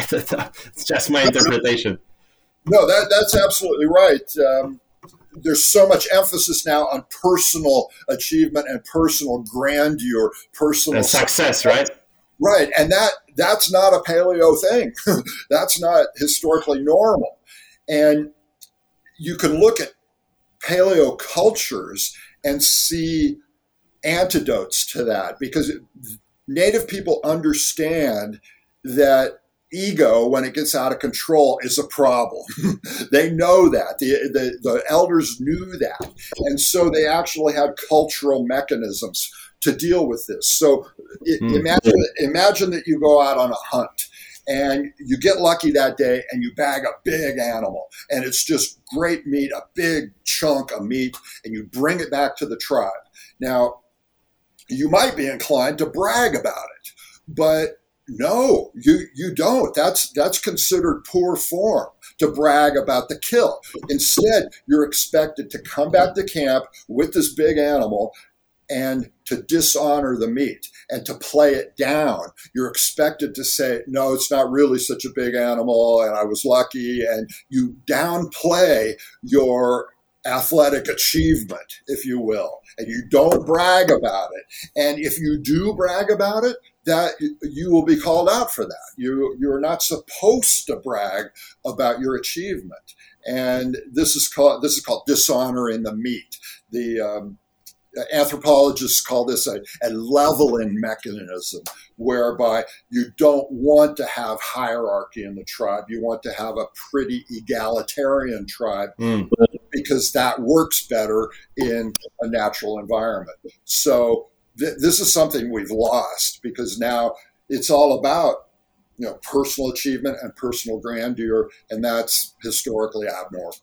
Speaker 3: It's just my interpretation.
Speaker 4: No, that that's absolutely right. Um, there's so much emphasis now on personal achievement and personal grandeur, personal
Speaker 3: and success, success, right?
Speaker 4: Right, and that that's not a paleo thing. That's not historically normal. And you can look at paleo cultures and see antidotes to that, because Native people understand that ego, when it gets out of control, is a problem. They know that. The, the, the elders knew that. And so they actually had cultural mechanisms to deal with this. So it, mm. imagine, imagine that you go out on a hunt and you get lucky that day and you bag a big animal, and it's just great meat, a big chunk of meat, and you bring it back to the tribe. Now, you might be inclined to brag about it, but no, you you don't. That's that's considered poor form to brag about the kill. Instead, you're expected to come back to camp with this big animal and to dishonor the meat and to play it down. You're expected to say, no, it's not really such a big animal, and I was lucky, and you downplay your athletic achievement, if you will, and you don't brag about it. And if you do brag about it, that you will be called out for that. You you're not supposed to brag about your achievement, and this is called this is called dishonoring the meat. The um, anthropologists call this a, a leveling mechanism, whereby you don't want to have hierarchy in the tribe. You want to have a pretty egalitarian tribe, mm. because that works better in a natural environment. So th- this is something we've lost, because now it's all about, you know, personal achievement and personal grandeur, and that's historically abnormal.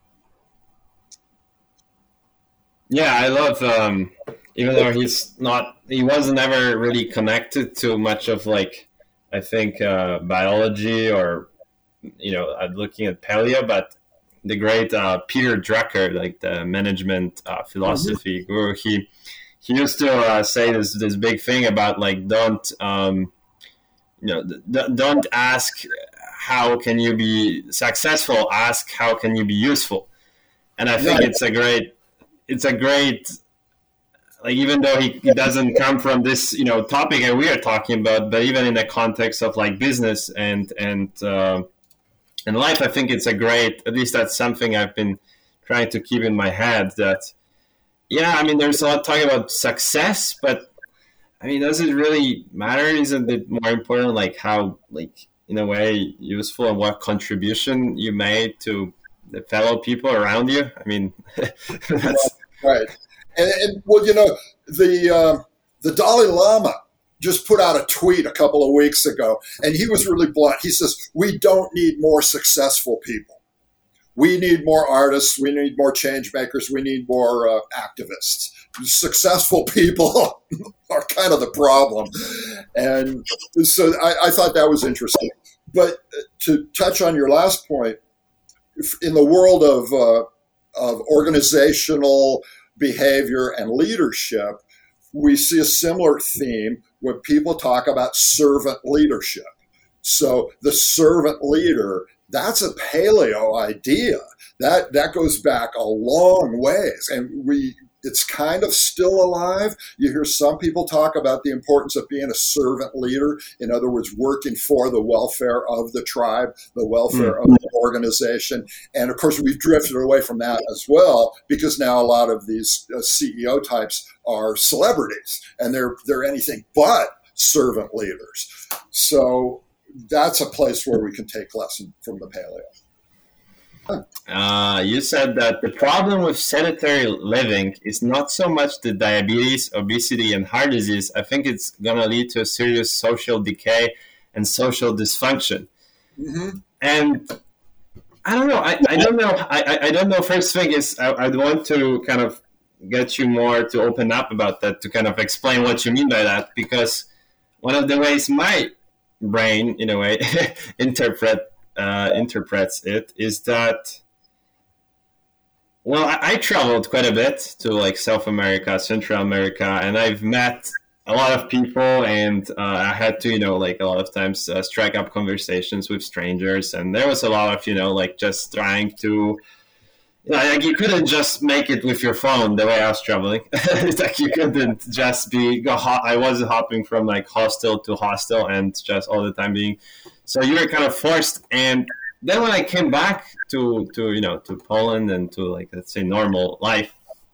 Speaker 3: Yeah, I love, um, even though he's not, he wasn't ever really connected to much of like, I think, uh, biology or, you know, uh, looking at paleo, but the great uh, Peter Drucker, like the management uh, philosophy mm-hmm. guru, he he used to uh, say this this big thing about like, don't, um, you know, th- don't ask how can you be successful, ask how can you be useful. And I think yeah. it's a great, it's a great, like, even though he, he doesn't come from this, you know, topic that we are talking about, but even in the context of like business and, and, uh, and life, I think it's a great, at least that's something I've been trying to keep in my head, that, yeah, I mean, there's a lot of talking about success, but I mean, does it really matter? Isn't it more important, like how, like, in a way, useful and what contribution you made to the fellow people around you? I mean, that's
Speaker 4: right. And, and well, you know, the uh, the Dalai Lama just put out a tweet a couple of weeks ago, and he was really blunt. He says, we don't need more successful people. We need more artists. We need more change makers. We need more uh, activists successful people are kind of the problem. And so I, I thought that was interesting. But to touch on your last point, in the world of, uh, of organizational behavior and leadership, we see a similar theme when people talk about servant leadership. So the servant leader, that's a paleo idea. That that goes back a long ways. And we it's kind of still alive. You hear some people talk about the importance of being a servant leader. In other words, working for the welfare of the tribe, the welfare mm-hmm. of the organization. And of course, we've drifted away from that as well, because now a lot of these uh, C E O types are celebrities, and they're they're anything but servant leaders. So that's a place where we can take lesson from the paleo.
Speaker 3: Uh, you said that the problem with sedentary living is not so much the diabetes, obesity, and heart disease. I think it's going to lead to a serious social decay and social dysfunction. Mm-hmm. And I don't know. I, I don't know. I, I don't know. First thing is I, I'd want to kind of get you more to open up about that, to kind of explain what you mean by that, because one of the ways my brain, in a way, interpret Uh, interprets it is that, well, I, I traveled quite a bit to like South America, Central America, and I've met a lot of people, and uh, I had to, you know, like a lot of times uh, strike up conversations with strangers, and there was a lot of, you know, like just trying to, you know, like you couldn't just make it with your phone the way I was traveling. It's like you couldn't just be, go ho- I was hopping from like hostel to hostel and just all the time being, so you were kind of forced. And then when I came back to, to you know, to Poland and to like, let's say normal life,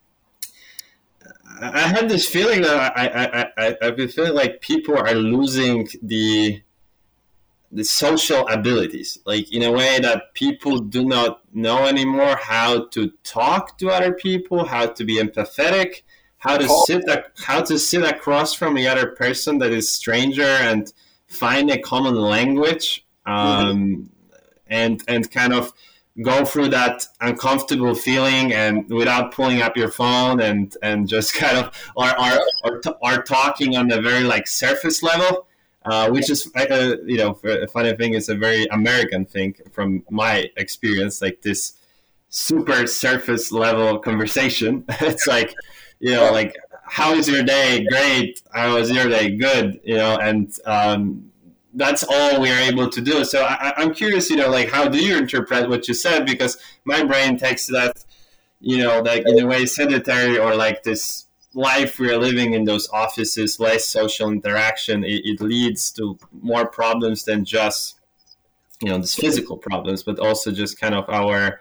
Speaker 3: I had this feeling that I, I, I, I've been feeling like people are losing the, the social abilities, like in a way that people do not know anymore how to talk to other people, how to be empathetic, how to sit, how to sit across from the other person that is stranger and find a common language, um, mm-hmm. and and kind of go through that uncomfortable feeling, and without pulling up your phone, and, and just kind of are are are, are talking on a very like surface level, uh, which is uh, you know, a funny thing, is a very American thing from my experience, like this super surface level conversation. It's like, you know, like, how is your day? Great. How was your day? Good. You know, and um, that's all we're able to do. So I, I'm curious, you know, like, how do you interpret what you said? Because my brain takes that, you know, like in a way sedentary, or like this life we're living in those offices, less social interaction, it, it leads to more problems than just, you know, these physical problems, but also just kind of our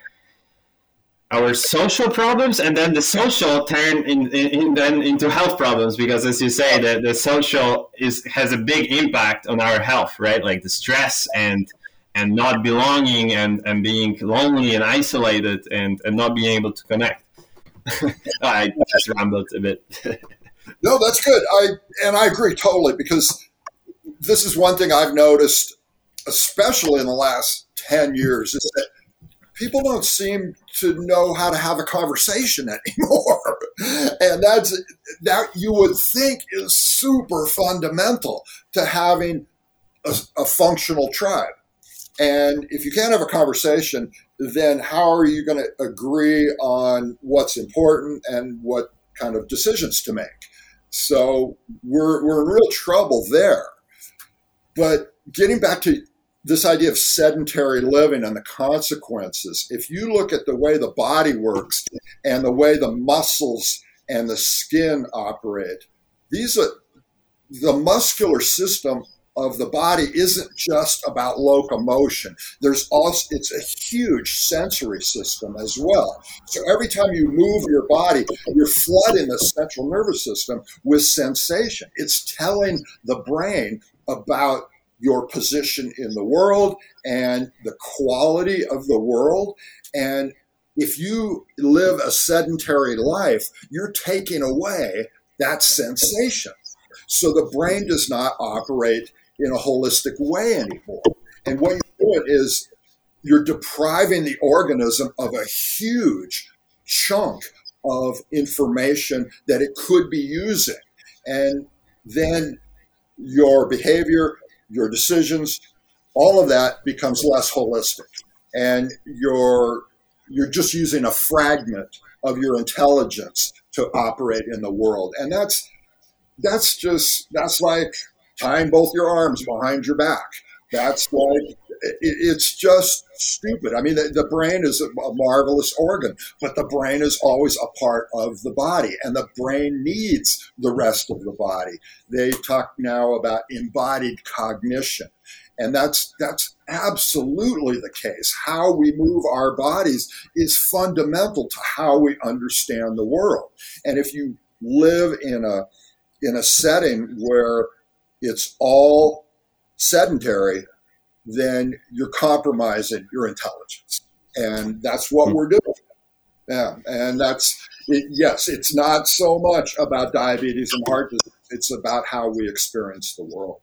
Speaker 3: our social problems, and then the social turn in, in, in then into health problems, because as you say, the, the social is has a big impact on our health, right? Like the stress and and not belonging, and, and being lonely and isolated, and, and not being able to connect. I just rambled a bit.
Speaker 4: No, that's good. I and I agree totally, because this is one thing I've noticed, especially in the last ten years, is that people don't seem to know how to have a conversation anymore. And that's that you would think is super fundamental to having a, a functional tribe. And if you can't have a conversation, then how are you going to agree on what's important and what kind of decisions to make? So we're we're in real trouble there. But getting back to this idea of sedentary living and the consequences, if you look at the way the body works and the way the muscles and the skin operate, these are the muscular system of the body isn't just about locomotion. There's also, it's a huge sensory system as well. So every time you move your body, you're flooding the central nervous system with sensation. It's telling the brain about your position in the world and the quality of the world. And if you live a sedentary life, you're taking away that sensation. So the brain does not operate in a holistic way anymore. And what you're doing is you're depriving the organism of a huge chunk of information that it could be using. And then your behavior, your decisions, all of that becomes less holistic. And you're you're just using a fragment of your intelligence to operate in the world. And that's that's just that's like tying both your arms behind your back. That's like it, it's just stupid. I mean, the, the brain is a, a marvelous organ, but the brain is always a part of the body, and the brain needs the rest of the body. They talk now about embodied cognition. And that's that's absolutely the case. How we move our bodies is fundamental to how we understand the world. And if you live in a in a setting where it's all sedentary, then you're compromising your intelligence. And that's what we're doing. Yeah. And that's it, yes, it's not so much about diabetes and heart disease. It's about how we experience the world.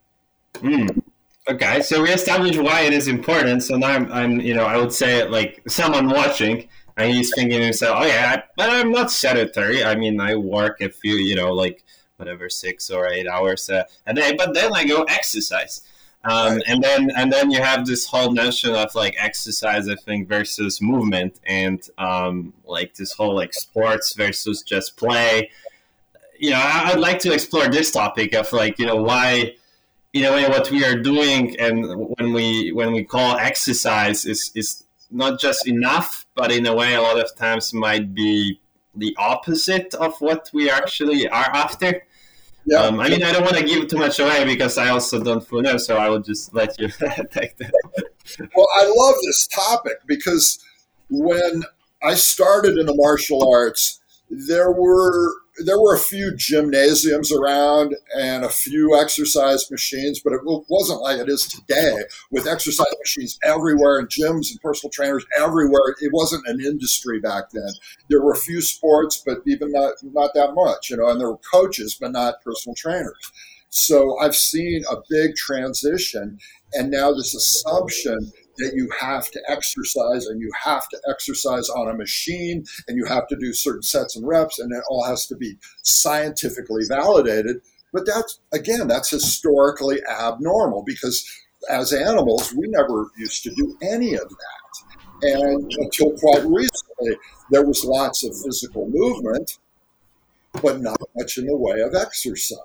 Speaker 3: Mm. Okay, so we established why it is important. So now I'm, I'm, you know, I would say like someone watching, and he's thinking to himself, "Oh yeah, but I'm not sedentary. I mean, I work a few, you know, like whatever, six or eight hours uh, a day. But then I go exercise, um, right. and then and then you have this whole notion of like exercise, I think, versus movement, and um, like this whole like sports versus just play. You know, I, I'd like to explore this topic of like, you know, why." You know, what we are doing, and when we when we call exercise, is is not just enough, but in a way, a lot of times might be the opposite of what we actually are after. Yeah. Um, I mean, I don't want to give too much away because I also don't fully know, so I will just let you take that.
Speaker 4: Well, I love this topic because when I started in the martial arts, there were there were a few gymnasiums around and a few exercise machines, but it wasn't like it is today with exercise machines everywhere and gyms and personal trainers everywhere. It wasn't an industry back then. There were a few sports, but even not, not that much, you know, and there were coaches, but not personal trainers. So I've seen a big transition, and now this assumption that you have to exercise and you have to exercise on a machine and you have to do certain sets and reps, and it all has to be scientifically validated. But that's, again, that's historically abnormal because as animals, we never used to do any of that. And until quite recently, there was lots of physical movement, but not much in the way of exercise.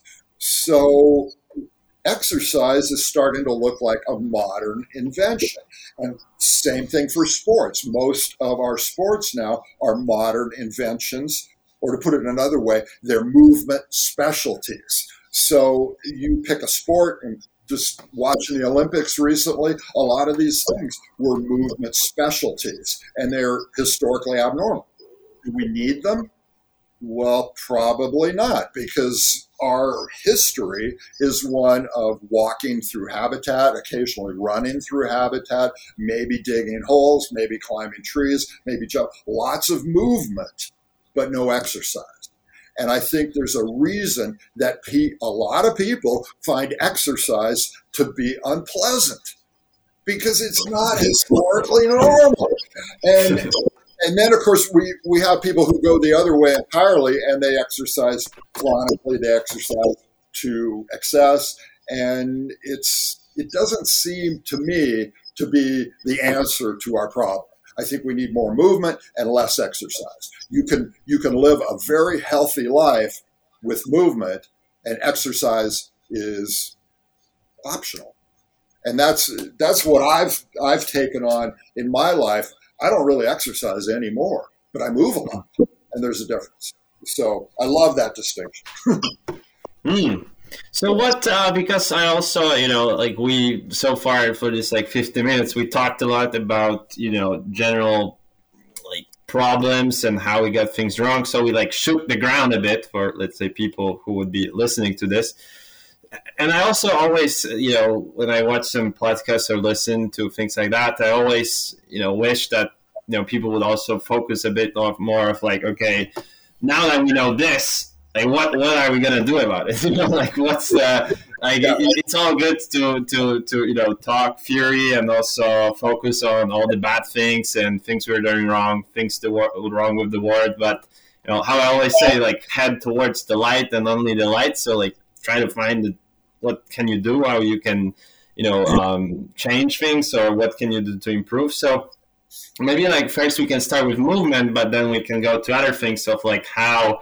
Speaker 4: So exercise is starting to look like a modern invention. And same thing for sports. Most of our sports now are modern inventions, or to put it another way, they're movement specialties. So you pick a sport, and just watching the Olympics recently, a lot of these things were movement specialties, and they're historically abnormal. Do we need them? Well, probably not, because our history is one of walking through habitat, occasionally running through habitat, maybe digging holes, maybe climbing trees, maybe jump, lots of movement, but no exercise. And I think there's a reason that pe- a lot of people find exercise to be unpleasant because it's not historically normal. And And then, of course, we, we have people who go the other way entirely, and they exercise chronically, they exercise to excess, and it's it doesn't seem to me to be the answer to our problem. I think we need more movement and less exercise. You can you can live a very healthy life with movement, and exercise is optional. And that's that's what I've I've taken on in my life. I don't really exercise anymore, but I move a lot, and there's a difference. So I love that distinction.
Speaker 3: mm. So what, uh, because I also, you know, like we, so far for this like fifty minutes, we talked a lot about, you know, general like problems and how we got things wrong. So we like shook the ground a bit for, let's say, people who would be listening to this. And I also always, you know, when I watch some podcasts or listen to things like that, I always, you know, wish that, you know, people would also focus a bit more of like, okay, now that we know this, like what what are we going to do about it? You know, like what's the, Like
Speaker 4: Yeah.
Speaker 3: it, it's all good to, to, to, you know, talk fury and also focus on all the bad things and things we're doing wrong, things that were wrong with the world. But, you know, how I always say, like, head towards the light and only the light. So, like, try to find the, what can you do, how you can, you know, um, change things, or what can you do to improve. So maybe, like, first we can start with movement, but then we can go to other things of, like, how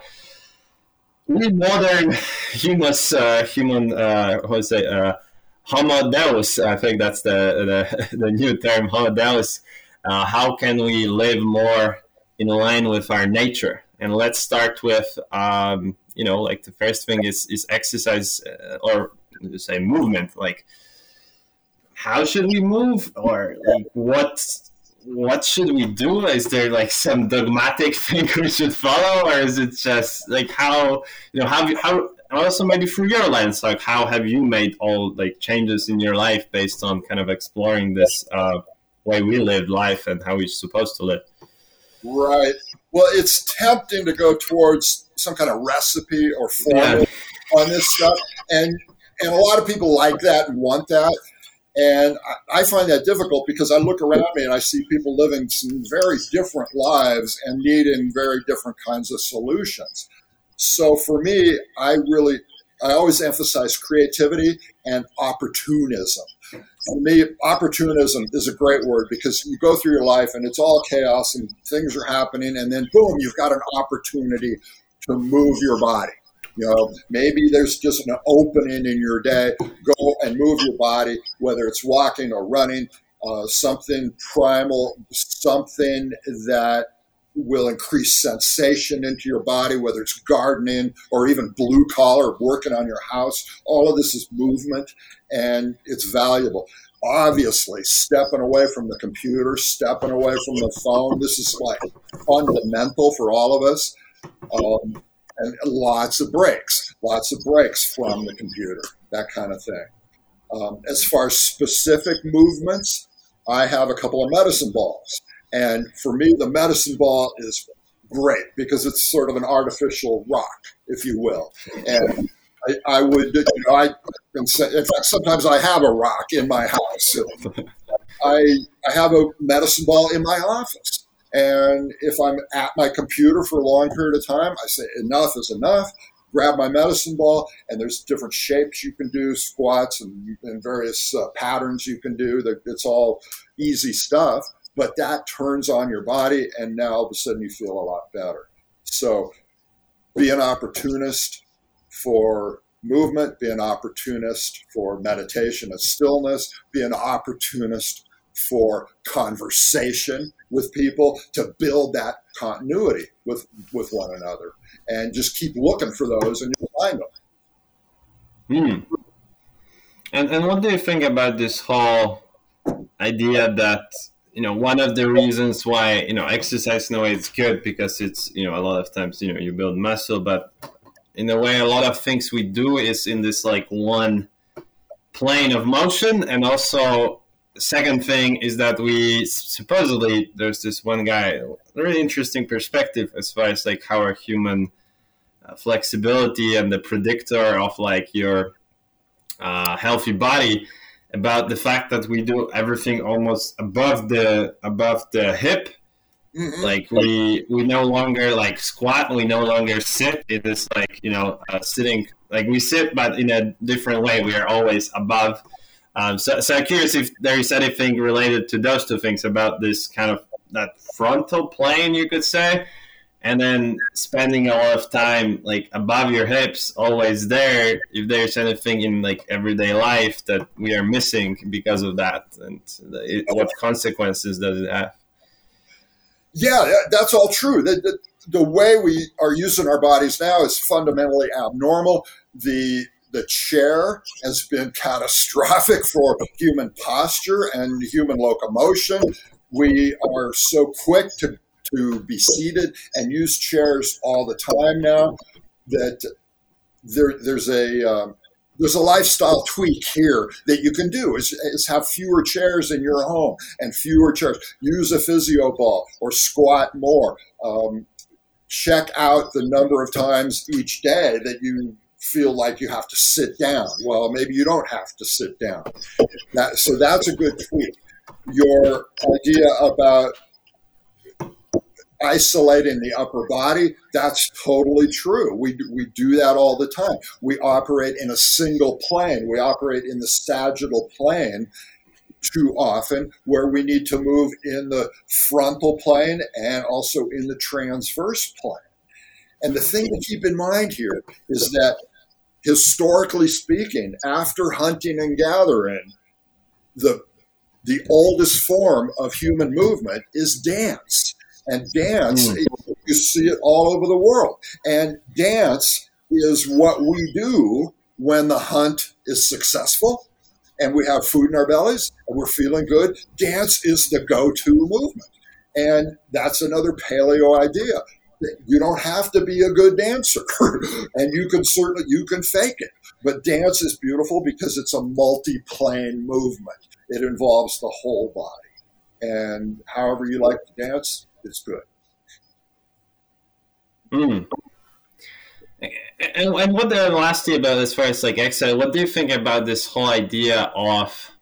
Speaker 3: we modern humans, uh, human, uh, how to say, uh, Homo Deus, I think that's the, the, the new term, Homo Deus. Uh, how can we live more in line with our nature? And let's start with, um, you know, like the first thing is, is exercise uh, or say movement. Like, how should we move, or like what what should we do? Is there like some dogmatic thing we should follow, or is it just like how you know how how also maybe through your lens, like how have you made all like changes in your life based on kind of exploring this uh, way we live life and how we're supposed to live?
Speaker 4: Right. Well, it's tempting to go towards some kind of recipe or formula yeah. on this stuff, and and a lot of people like that and want that. And I find that difficult because I look around me and I see people living some very different lives and needing very different kinds of solutions. So for me, I really, I always emphasize creativity and opportunism. For me, opportunism is a great word because you go through your life and it's all chaos and things are happening, and then boom, you've got an opportunity to move your body. You know, maybe there's just an opening in your day. Go and move your body, whether it's walking or running, uh, something primal, something that will increase sensation into your body, whether it's gardening or even blue collar, working on your house. All of this is movement, and it's valuable. Obviously, stepping away from the computer, stepping away from the phone, this is like fundamental for all of us. Um, And lots of breaks, lots of breaks from the computer, that kind of thing. Um, as far as specific movements, I have a couple of medicine balls. And for me, the medicine ball is great because it's sort of an artificial rock, if you will. And I, I would, you know, I, in fact, sometimes I have a rock in my house. I, I have a medicine ball in my office. And if I'm at my computer for a long period of time, I say enough is enough, grab my medicine ball, and there's different shapes you can do, squats and, and various uh, patterns you can do. It's all easy stuff, but that turns on your body, and now all of a sudden you feel a lot better. So be an opportunist for movement, be an opportunist for meditation and stillness, be an opportunist for conversation with people to build that continuity with, with one another, and just keep looking for those and you'll find them.
Speaker 3: Hmm. And and what do you think about this whole idea that, you know, one of the reasons why, you know, exercise in a way is good because it's, you know, a lot of times, you know, you build muscle, but in a way, a lot of things we do is in this like one plane of motion. And also, second thing is that we supposedly, there's this one guy, a really interesting perspective as far as like how our human uh, flexibility and the predictor of like your uh, healthy body, about the fact that we do everything almost above the above the hip. Mm-hmm. Like we we no longer like squat, we no longer sit. It is like, you know, uh, sitting, like we sit, but in a different way. We are always above. Um, so, so I'm curious if there is anything related to those two things about this kind of that frontal plane, you could say, and then spending a lot of time like above your hips, always there. If there's anything in like everyday life that we are missing because of that, and it, what consequences does it have?
Speaker 4: Yeah, that's all true. The, the, the way we are using our bodies now is fundamentally abnormal. The The chair has been catastrophic for human posture and human locomotion. We are so quick to, to be seated and use chairs all the time now that there, there's a um, there's a lifestyle tweak here that you can do is, is have fewer chairs in your home and fewer chairs. Use a physio ball or squat more. Um, check out the number of times each day that you feel like you have to sit down. Well, maybe you don't have to sit down. That, so that's a good tweak. Your idea about isolating the upper body, that's totally true. We, we do that all the time. We operate in a single plane. We operate in the sagittal plane too often, where we need to move in the frontal plane and also in the transverse plane. And the thing to keep in mind here is that, historically speaking, after hunting and gathering, the the oldest form of human movement is dance. And dance, mm. you see it all over the world. And dance is what we do when the hunt is successful and we have food in our bellies and we're feeling good. Dance is the go-to movement. And that's another paleo idea. You don't have to be a good dancer, and you can certainly, you can fake it. But dance is beautiful because it's a multi-plane movement. It involves the whole body. And however you like to dance, it's good.
Speaker 3: Mm. And, and what the last thing about, as far as like exercise, what do you think about this whole idea of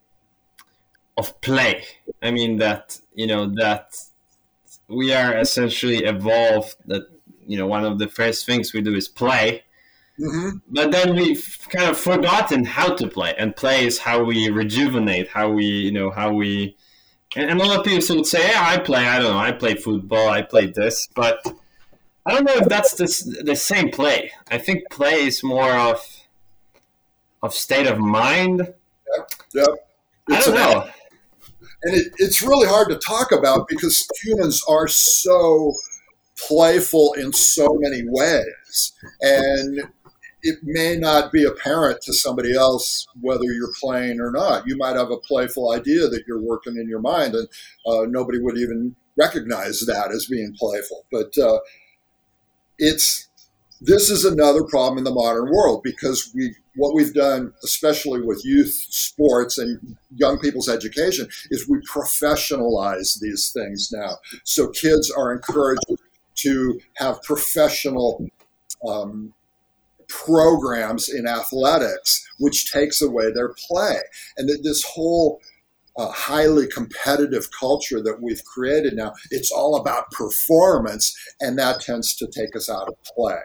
Speaker 3: of play? I mean, that, you know, that we are essentially evolved, that, you know, one of the first things we do is play. Mm-hmm. But then we've kind of forgotten how to play, and play is how we rejuvenate, how we, you know, how we, and, and a lot of people would say, yeah, I play, I don't know, I play football, I play this, but I don't know if that's the, the same play. I think play is more of, of state of mind.
Speaker 4: Yep, yep.
Speaker 3: I don't know.
Speaker 4: And it, it's really hard to talk about because humans are so playful in so many ways. And it may not be apparent to somebody else whether you're playing or not. You might have a playful idea that you're working in your mind, and uh, nobody would even recognize that as being playful. But uh, it's this is another problem in the modern world, because we what we've done, especially with youth sports and young people's education, is we professionalize these things now. So kids are encouraged to have professional um, programs in athletics, which takes away their play. And that this whole uh, highly competitive culture that we've created now, it's all about performance, and that tends to take us out of play.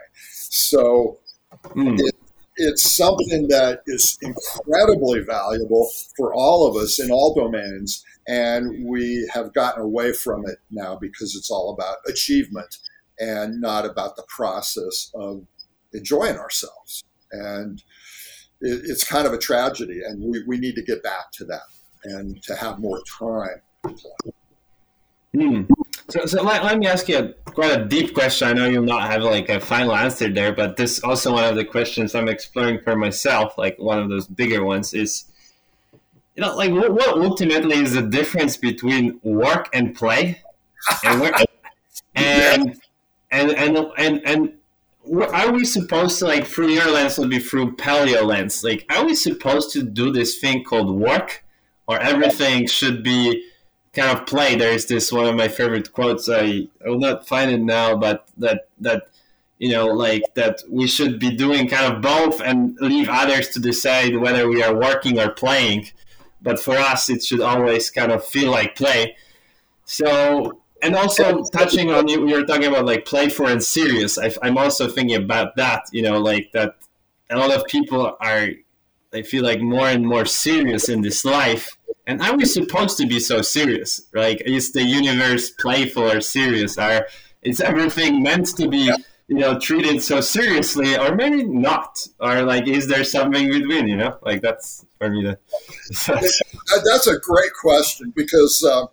Speaker 4: So mm. it, it's something that is incredibly valuable for all of us in all domains, and we have gotten away from it now because it's all about achievement and not about the process of enjoying ourselves. And it, it's kind of a tragedy, and we, we need to get back to that and to have more time to play.
Speaker 3: Mm. So, so let, let me ask you a, quite a deep question. I know you'll not have like a final answer there, but this is also one of the questions I'm exploring for myself. Like one of those bigger ones is, you know, like what, what ultimately is the difference between work and play, and work, and, and and and and are we supposed to, like, through your lens would be through paleo lens, like, are we supposed to do this thing called work, or everything should be kind of play? There is this one of my favorite quotes. I, I will not find it now, but that that you know, like that we should be doing kind of both and leave others to decide whether we are working or playing. But for us, it should always kind of feel like play. So, and also touching on you, you were talking about like playful and serious. I, I'm also thinking about that. You know, like that a lot of people are, they feel like more and more serious in this life. And are we supposed to be so serious? Like, is the universe playful or serious? Are is everything meant to be, you know, treated so seriously, or maybe not? Or like, is there something between? You know, like that's for me. To,
Speaker 4: that's a great question, because uh,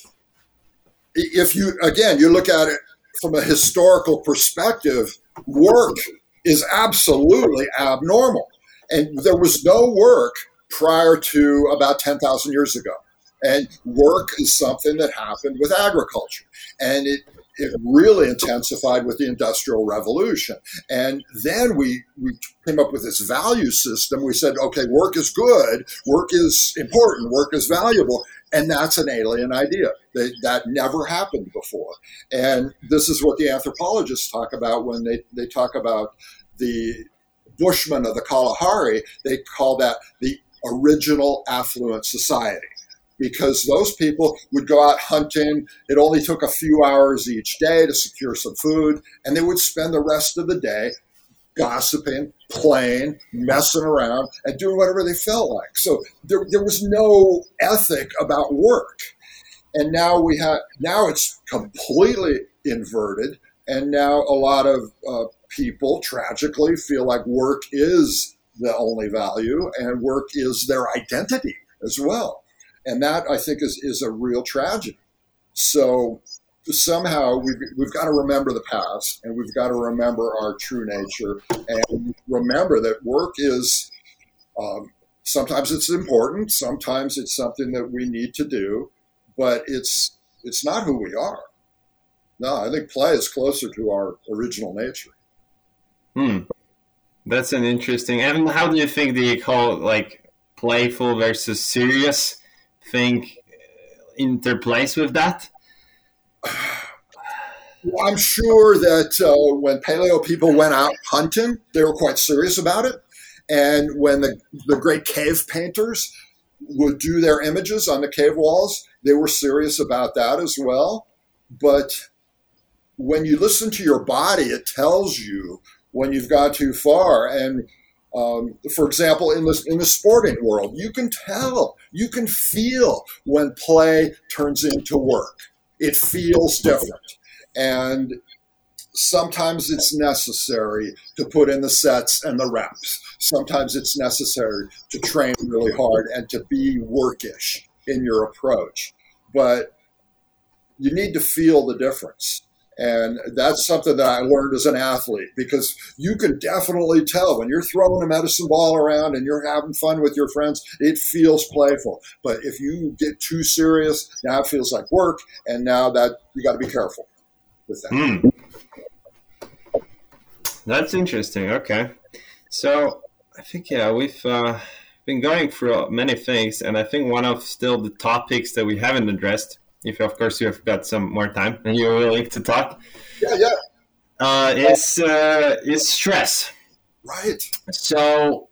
Speaker 4: if you again you look at it from a historical perspective, work is absolutely abnormal, and there was no work prior to about ten thousand years ago. And work is something that happened with agriculture. And it, it really intensified with the Industrial Revolution. And then we, we came up with this value system. We said, okay, work is good, work is important, work is valuable. And that's an alien idea. That, that never happened before. And this is what the anthropologists talk about when they, they talk about the Bushmen of the Kalahari, they call that the original affluent society, because those people would go out hunting. It only took a few hours each day to secure some food, and they would spend the rest of the day gossiping, playing, messing around, and doing whatever they felt like. So there, there was no ethic about work. And now we have, now it's completely inverted. And now a lot of uh, people tragically feel like work is the only value, and work is their identity as well. And that, I think, is, is a real tragedy. So somehow we've, we've got to remember the past, and we've got to remember our true nature, and remember that work is, um, sometimes it's important, sometimes it's something that we need to do, but it's it's not who we are. No, I think play is closer to our original nature.
Speaker 3: Hmm. That's an interesting. And how do you think the whole like playful versus serious thing interplays with that?
Speaker 4: Well, I'm sure that uh, when paleo people went out hunting, they were quite serious about it. And when the, the great cave painters would do their images on the cave walls, they were serious about that as well. But when you listen to your body, it tells you when you've got too far. And um, for example, in the, in the sporting world, you can tell, you can feel when play turns into work. It feels different. And sometimes it's necessary to put in the sets and the reps. Sometimes it's necessary to train really hard and to be workish in your approach. But you need to feel the difference. And that's something that I learned as an athlete, because you can definitely tell when you're throwing a medicine ball around and you're having fun with your friends, it feels playful. But if you get too serious, now it feels like work. And now that you got to be careful with that.
Speaker 3: Mm. That's interesting. Okay. So I think, yeah, we've uh, been going through many things. And I think one of still the topics that we haven't addressed, if of course you have got some more time and you're willing to talk,
Speaker 4: yeah, yeah,
Speaker 3: uh, is uh, is stress.
Speaker 4: Right.
Speaker 3: So,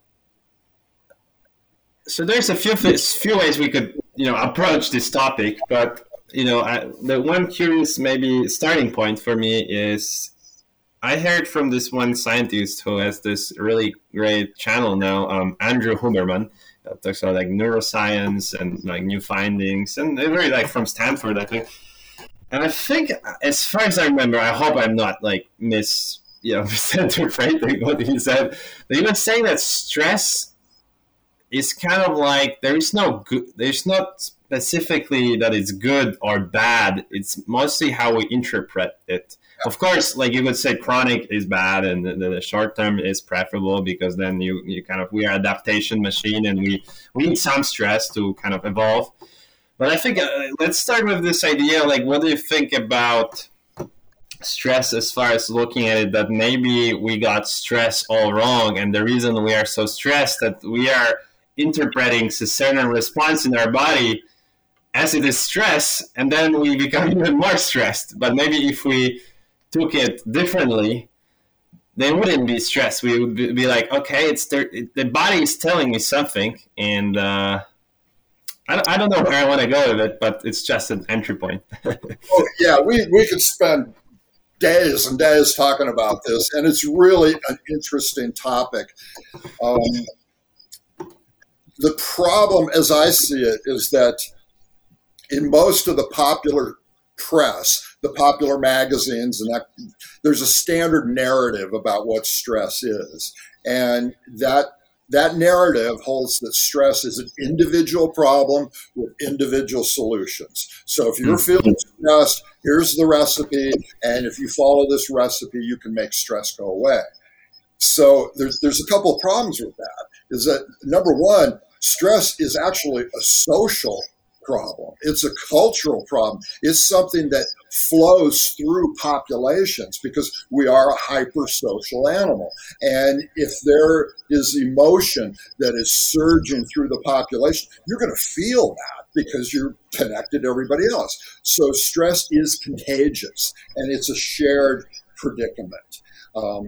Speaker 3: so there's a few few ways we could, you know, approach this topic. But you know, I, the one curious maybe starting point for me is I heard from this one scientist who has this really great channel now, um, Andrew Huberman. That talks about like neuroscience and like new findings, and they're very like from Stanford, I think. And I think, as far as I remember, I hope I'm not like mis, you know, misinterpreting what he said. But he was saying that stress is kind of like there is no good, there's not specifically that it's good or bad. It's mostly how we interpret it. Of course, like you would say, chronic is bad, and the, the short term is preferable because then you, you kind of we are adaptation machine, and we, we need some stress to kind of evolve. But I think uh, let's start with this idea. Like, what do you think about stress as far as looking at it? That maybe we got stress all wrong, and the reason we are so stressed that we are interpreting a certain response in our body as it is stress, and then we become even more stressed. But maybe if we took it differently, they wouldn't be stressed. We would be like, okay, it's the, the body is telling me something, and uh, I, don't, I don't know where I want to go with it, but it's just an entry point.
Speaker 4: Oh, yeah, we, we could spend days and days talking about this, and it's really an interesting topic. Um, the problem, as I see it, is that in most of the popular press, the popular magazines, and that, there's a standard narrative about what stress is. And that that narrative holds that stress is an individual problem with individual solutions. So if you're feeling stressed, here's the recipe. And if you follow this recipe, you can make stress go away. So there's, there's a couple of problems with that. Is that, number one, stress is actually a social problem. It's a cultural problem. It's something that flows through populations because we are a hypersocial animal. And if there is emotion that is surging through the population, you're going to feel that because you're connected to everybody else. So stress is contagious, and it's a shared predicament. Um,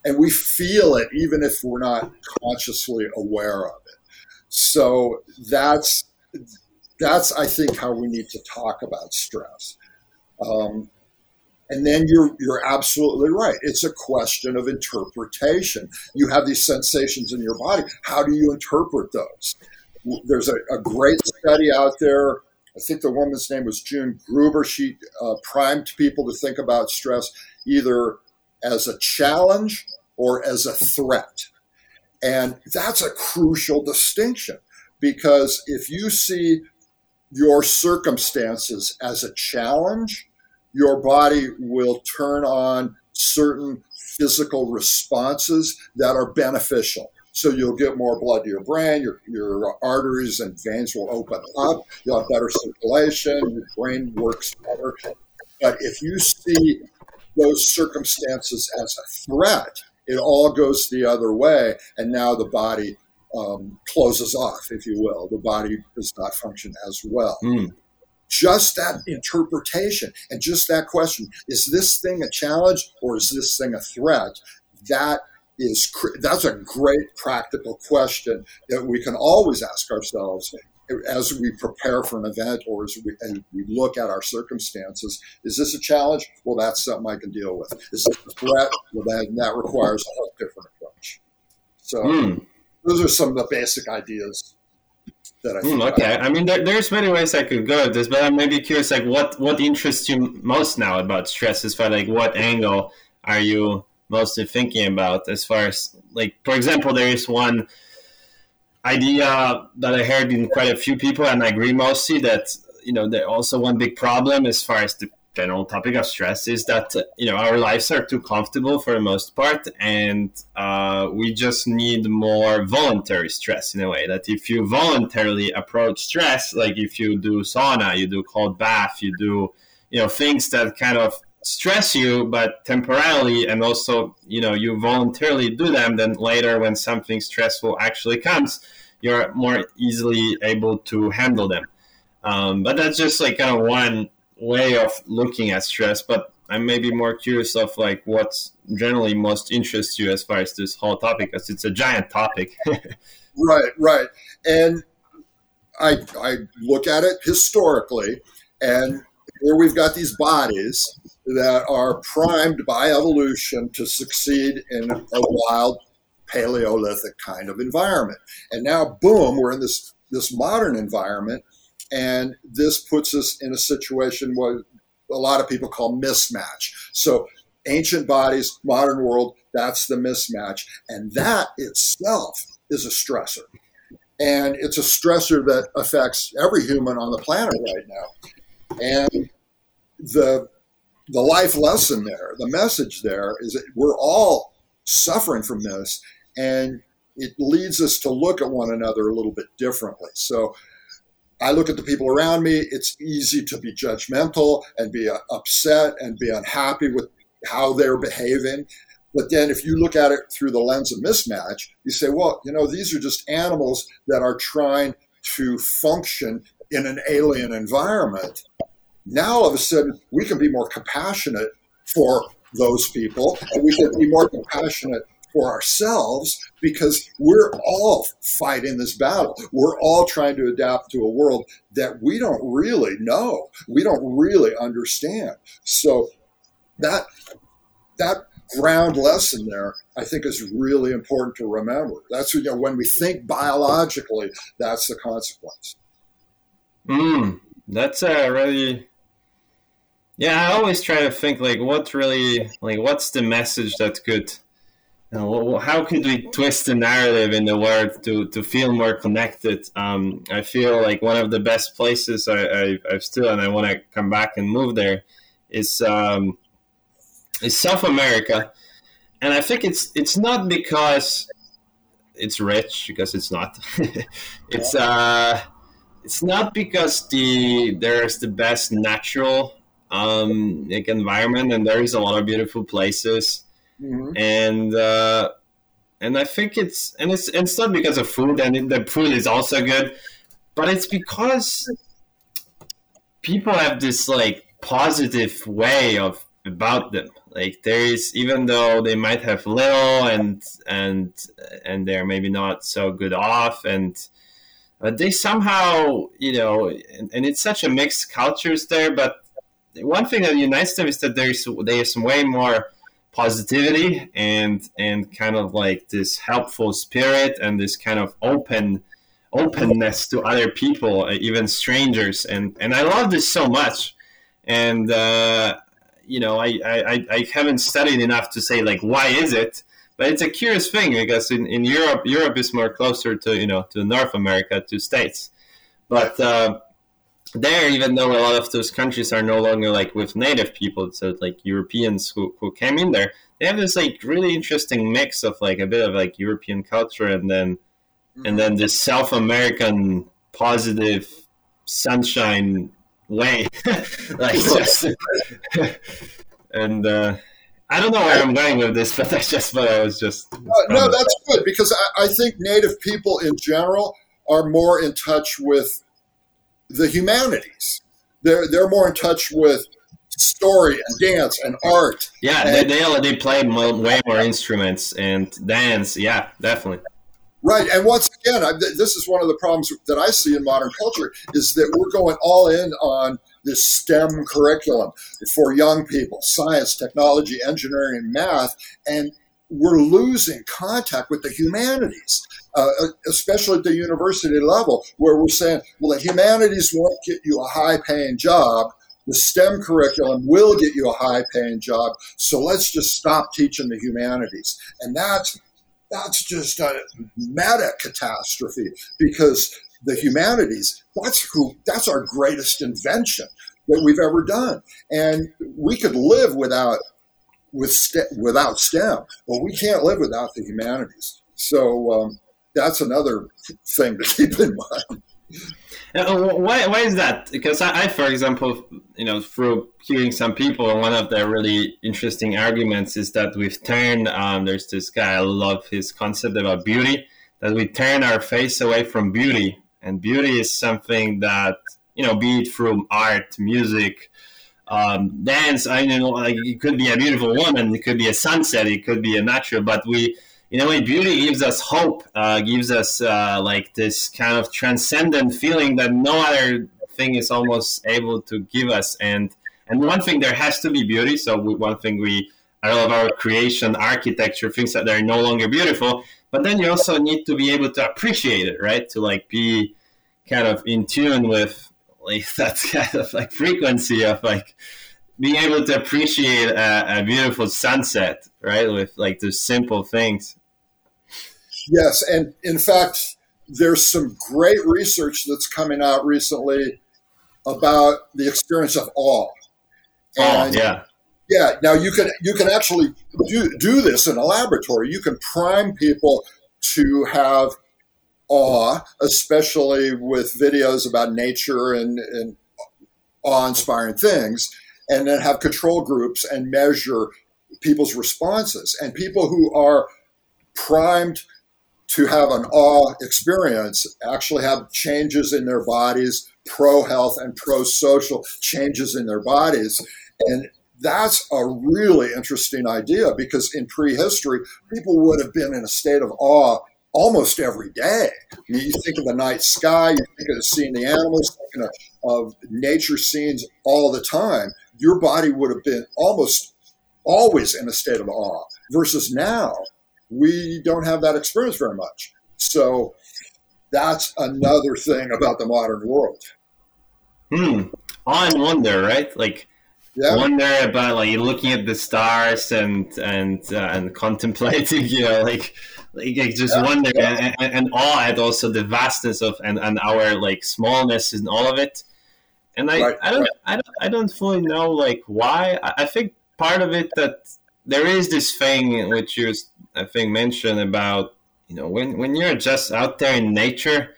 Speaker 4: and we feel it even if we're not consciously aware of it. So that's that's I think how we need to talk about stress. Um, and then you're you're absolutely right. It's a question of interpretation. You have these sensations in your body. How do you interpret those? There's a, a great study out there. I think the woman's name was June Gruber. She uh, primed people to think about stress either as a challenge or as a threat. And that's a crucial distinction, because if you see your circumstances as a challenge, your body will turn on certain physical responses that are beneficial. So you'll get more blood to your brain, your, your arteries and veins will open up, you'll have better circulation, your brain works better. But if you see those circumstances as a threat, it all goes the other way, and now the body um, closes off, if you will. The body does not function as well. Mm. Just that interpretation and just that question, is this thing a challenge or is this thing a threat? That is, that's a great practical question that we can always ask ourselves as we prepare for an event or as we, as we look at our circumstances. Is this a challenge? Well, that's something I can deal with. Is this a threat? Well, that, that requires a whole different approach. So mm. those are some of the basic ideas that I think.
Speaker 3: Mm, okay. I, I mean, there, there's many ways I could go with this, but I'm maybe curious, like, what, what interests you most now about stress? As far like what angle are you mostly thinking about? As far as, like, for example, there is one idea that I heard in quite a few people, and I agree mostly, that, you know, there also one big problem as far as the general topic of stress is that, uh, you know, our lives are too comfortable for the most part, and uh, we just need more voluntary stress in a way. That if you voluntarily approach stress, like if you do sauna, you do cold bath, you do, you know, things that kind of stress you, but temporarily, and also, you know, you voluntarily do them, then later when something stressful actually comes, you're more easily able to handle them. Um, but that's just like kind of one way of looking at stress. But I'm maybe more curious of like what's generally most interests you as far as this whole topic, because it's a giant topic.
Speaker 4: Right, right. And I I look at it historically, and here we've got these bodies that are primed by evolution to succeed in a wild Paleolithic kind of environment. And now, boom, we're in this, this modern environment, and this puts us in a situation what a lot of people call mismatch. So ancient bodies, modern world, that's the mismatch. And that itself is a stressor. And it's a stressor that affects every human on the planet right now. And the the life lesson there, the message there is that we're all suffering from this, and it leads us to look at one another a little bit differently. So I look at the people around me, it's easy to be judgmental and be upset and be unhappy with how they're behaving. But then if you look at it through the lens of mismatch, you say, well, you know, these are just animals that are trying to function in an alien environment. Now, all of a sudden, we can be more compassionate for those people, and we can be more compassionate for ourselves, because we're all fighting this battle. We're all trying to adapt to a world that we don't really know. We don't really understand. So that that ground lesson there, I think, is really important to remember. That's, you know, when we think biologically, that's the consequence.
Speaker 3: Mm, that's a really... Yeah, I always try to think, like, what really, like, what's the message that could, you know, how could we twist the narrative in the world to, to feel more connected? Um, I feel like one of the best places I, I, I've still, and I want to come back and move there, is um, is South America. And I think it's it's not because it's rich, because it's not. it's uh, it's not because the there's the best natural um like environment, and there is a lot of beautiful places, mm-hmm. and uh and I think it's and it's it's not because of food, and it, the food is also good, but it's because people have this like positive way of about them. Like there is, even though they might have little and and and they're maybe not so good off, and but they somehow, you know, and, and it's such a mixed cultures there. But one thing that unites them is that there's there's way more positivity and and kind of like this helpful spirit and this kind of open openness to other people, even strangers, and and I love this so much. And uh, you know, I, I I haven't studied enough to say like why is it, but it's a curious thing because in, in Europe Europe is more closer to, you know, to North America, to States, but uh, there, even though a lot of those countries are no longer like with native people, so like Europeans who, who came in there, they have this like really interesting mix of like a bit of like European culture and then and then this South American positive sunshine way. Like just and uh, I don't know where I'm going with this, but that's just what I was just.
Speaker 4: Uh, no, that's good because I, I think Native people in general are more in touch with the humanities. They're they're more in touch with story and dance and art.
Speaker 3: Yeah, and, they they already play way more instruments and dance. Yeah, definitely.
Speaker 4: Right, and once again, I, this is one of the problems that I see in modern culture is that we're going all in on this STEM curriculum for young people: science, technology, engineering, and math, and we're losing contact with the humanities. Uh, especially at the university level, where we're saying, well, the humanities won't get you a high-paying job. The STEM curriculum will get you a high-paying job. So let's just stop teaching the humanities. And that's that's just a meta catastrophe because the humanities, that's who that's our greatest invention that we've ever done. And we could live without with st- without STEM, but we can't live without the humanities. So um, that's another thing to keep in mind.
Speaker 3: Uh, why, why is that? Because I, I, for example, you know, through hearing some people, one of the really interesting arguments is that we've turned, um, there's this guy, I love his concept about beauty, that we turn our face away from beauty. And beauty is something that, you know, be it through art, music, um, dance, I you know, like it could be a beautiful woman, it could be a sunset, it could be a natural, but we, in a way, beauty gives us hope, uh, gives us uh, like this kind of transcendent feeling that no other thing is almost able to give us. And and one thing, there has to be beauty. So we, one thing we, I love our creation, architecture, things that are no longer beautiful. But then you also need to be able to appreciate it, right? To like be kind of in tune with like that kind of like frequency of like being able to appreciate a, a beautiful sunset, right? With like those simple things.
Speaker 4: Yes, and in fact, there's some great research that's coming out recently about the experience of awe.
Speaker 3: And, oh, yeah.
Speaker 4: Yeah, now you can you can actually do, do this in a laboratory. You can prime people to have awe, especially with videos about nature and, and awe-inspiring things, and then have control groups and measure people's responses. And people who are primed to have an awe experience actually have changes in their bodies, pro-health and pro-social changes in their bodies. And that's a really interesting idea because in prehistory, people would have been in a state of awe almost every day. I mean, you think of the night sky, you think of seeing the animals, thinking of, of nature scenes all the time. Your body would have been almost always in a state of awe versus now. We don't have that experience very much. So that's another thing about the modern world.
Speaker 3: Hmm. Awe and wonder, right? Like
Speaker 4: yeah.
Speaker 3: wonder about like looking at the stars and and uh, and contemplating, you know, like like just yeah. wonder yeah. And, and awe at also the vastness of and, and our like smallness in all of it. And I, right. I don't right. I don't I don't fully know like why. I, I think part of it that there is this thing which you I think mentioned about, you know, when, when you're just out there in nature,